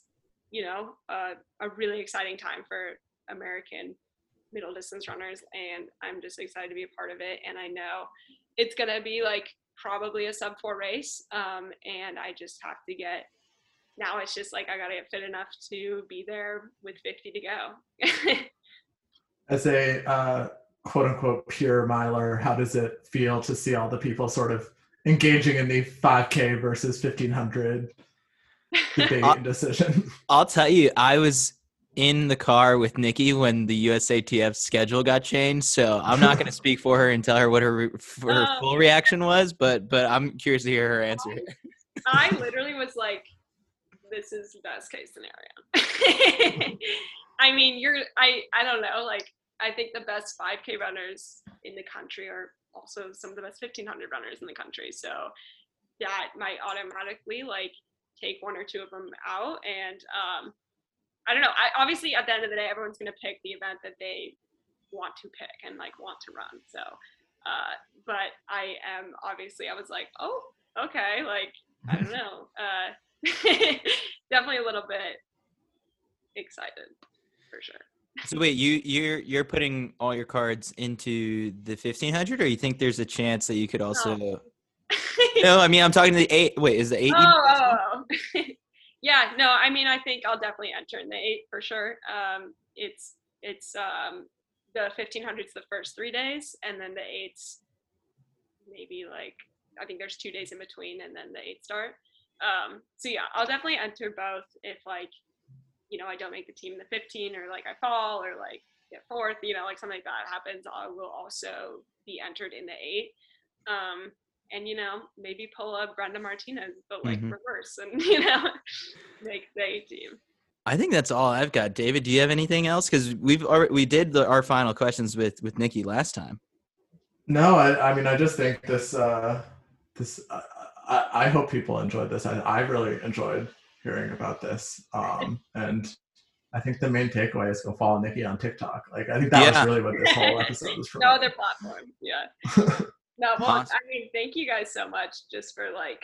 C: a really exciting time for American middle distance runners, and I'm just excited to be a part of it. And I know it's gonna be like probably a sub 4 race, and I just have to now it's just like I gotta get fit enough to be there with 50 to go.
B: As a quote unquote pure miler, how does it feel to see all the people sort of engaging in the 5K versus 1500 debate and decision?
A: I'll tell you, I was in the car with Nikki when the USATF schedule got changed, so I'm not going to speak for her and tell her what her full reaction was, but I'm curious to hear her answer here.
C: I literally was like, this is the best case scenario. I mean, I don't know, like, I think the best 5K runners in the country are also some of the best 1500 runners in the country, so that might automatically, like, take one or two of them out. And I don't know, obviously at the end of the day, everyone's going to pick the event that they want to pick and, like, want to run. So but I was like, oh, okay, like, I don't know, definitely a little bit excited for sure.
A: So wait, you're putting all your cards into the 1500, or you think there's a chance that you could also? No, I mean, I'm talking to the 8. Wait, is the 8?
C: Oh. Yeah, no, I mean, I think I'll definitely enter in the 8 for sure. It's the 1500's the first 3 days, and then the 8's maybe, like, I think there's 2 days in between, and then the 8 start. So yeah, I'll definitely enter both if, like, I don't make the team in the 15, or, like, I fall, or, like, get 4th, like, something like that happens, I will also be entered in the 8. And, maybe pull a Brenda Martinez, but, like, reverse, and, make the 8 team.
A: I think that's all I've got. David, do you have anything else? Because we did our final questions with Nikki last time.
B: No, I mean, I just think I hope people enjoyed this. I really enjoyed hearing about this. And I think the main takeaway is go follow Nikki on TikTok. Like, I think that was really what this whole episode was for.
C: No other platform. Yeah. No, well, awesome. I mean, thank you guys so much just for, like,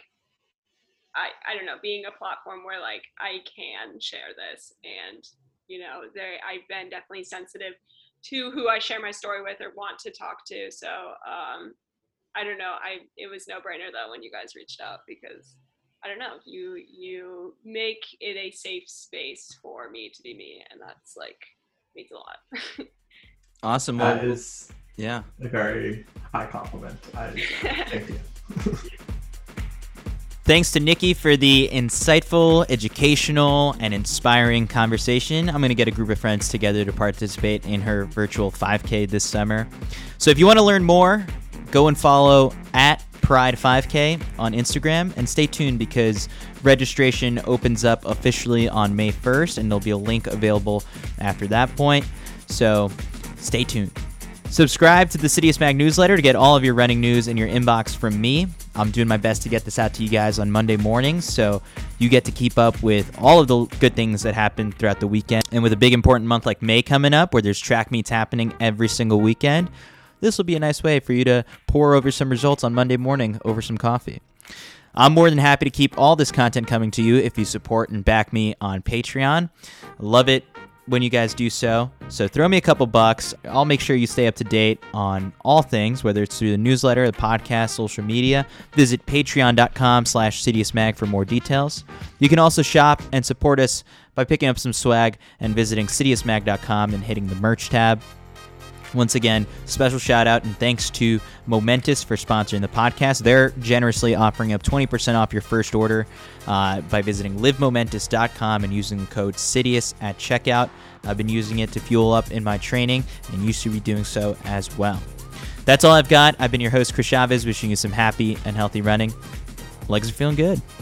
C: I don't know, being a platform where, like, I can share this, and, I've been definitely sensitive to who I share my story with or want to talk to. So, I don't know, it was no brainer though when you guys reached out, because I don't know, you make it a safe space for me to be me, and that's, like, means a lot.
A: Awesome.
B: That is
A: a
B: very high compliment. Thank you.
A: Thanks to Nikki for the insightful, educational, and inspiring conversation. I'm going to get a group of friends together to participate in her virtual 5K this summer. So if you want to learn more, go and follow at Pride 5K on Instagram, and stay tuned because registration opens up officially on May 1st, and there'll be a link available after that point. So stay tuned. Subscribe to the Citius Mag newsletter to get all of your running news in your inbox from me. I'm doing my best to get this out to you guys on Monday mornings, so you get to keep up with all of the good things that happen throughout the weekend. And with a big important month like May coming up, where there's track meets happening every single weekend, this will be a nice way for you to pour over some results on Monday morning over some coffee. I'm more than happy to keep all this content coming to you if you support and back me on Patreon. Love it when you guys do so. So throw me a couple bucks. I'll make sure you stay up to date on all things, whether it's through the newsletter, the podcast, social media. Visit patreon.com/CitiusMag for more details. You can also shop and support us by picking up some swag and visiting CitiusMag.com and hitting the merch tab. Once again, special shout out and thanks to Momentous for sponsoring the podcast. They're generously offering up 20% off your first order by visiting livemomentous.com and using the code CITIUS at checkout. I've been using it to fuel up in my training and used to be doing so as well. That's all I've got. I've been your host, Chris Chavez, wishing you some happy and healthy running. Legs are feeling good.